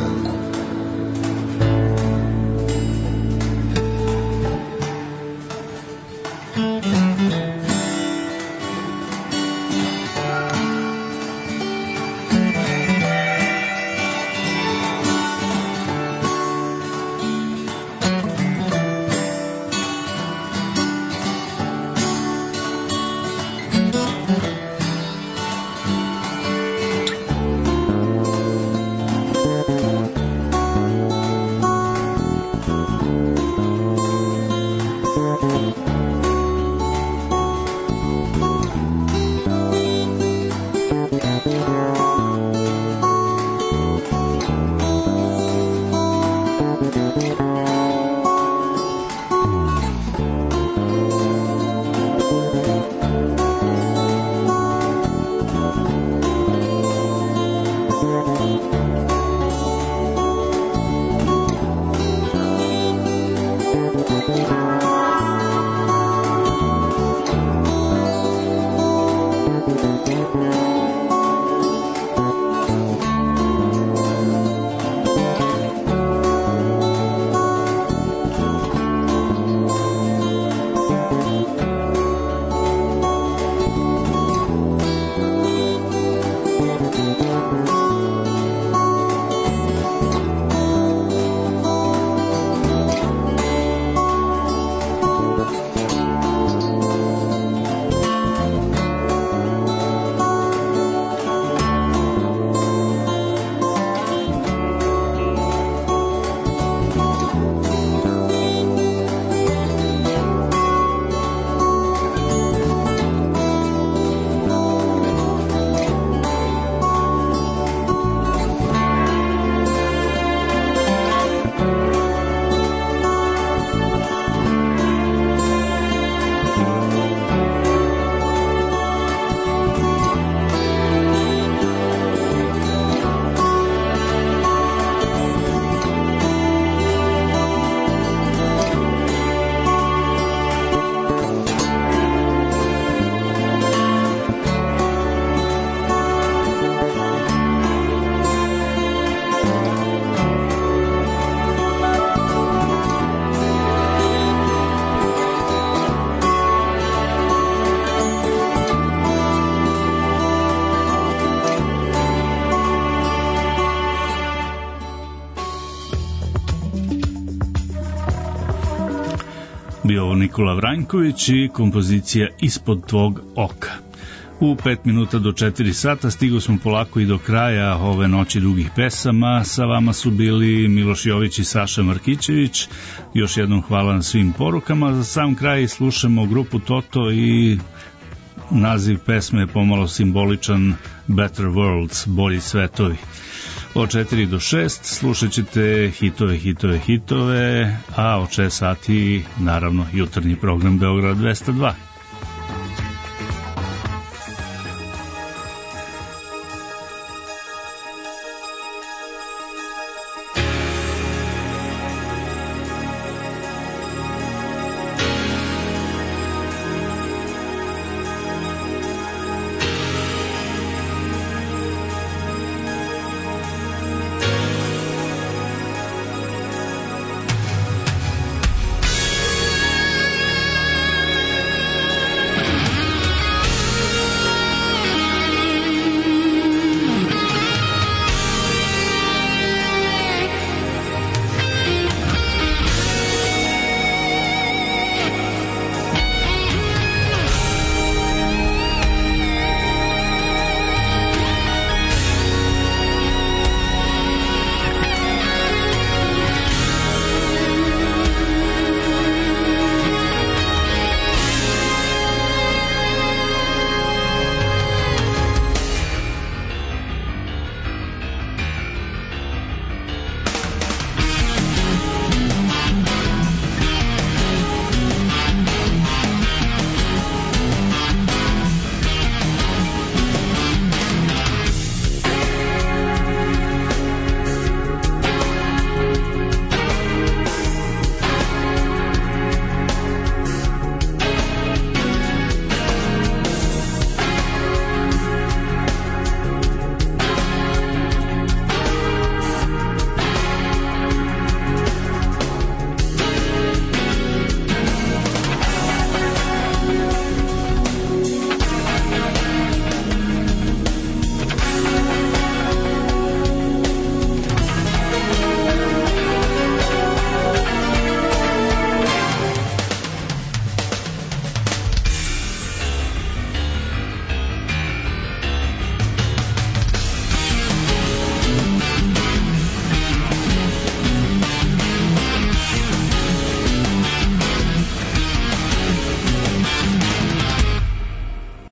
Speaker 1: Bio ovo Nikola Vranjković i kompozicija Ispod tvog oka. U pet minuta do četiri sata stigo smo polako i do kraja ove noći dugih pesama. Sa vama su bili Miloš Jović i Saša Markićević. Još jednom hvala na svim porukama. Za sam kraj slušamo grupu Toto i naziv pesme je pomalo simboličan, Better Worlds, bolji svetovi. Od četiri do šest slušat ćete hitove, hitove, hitove, a od šest sati naravno jutarnji program Beograd dvesta dva.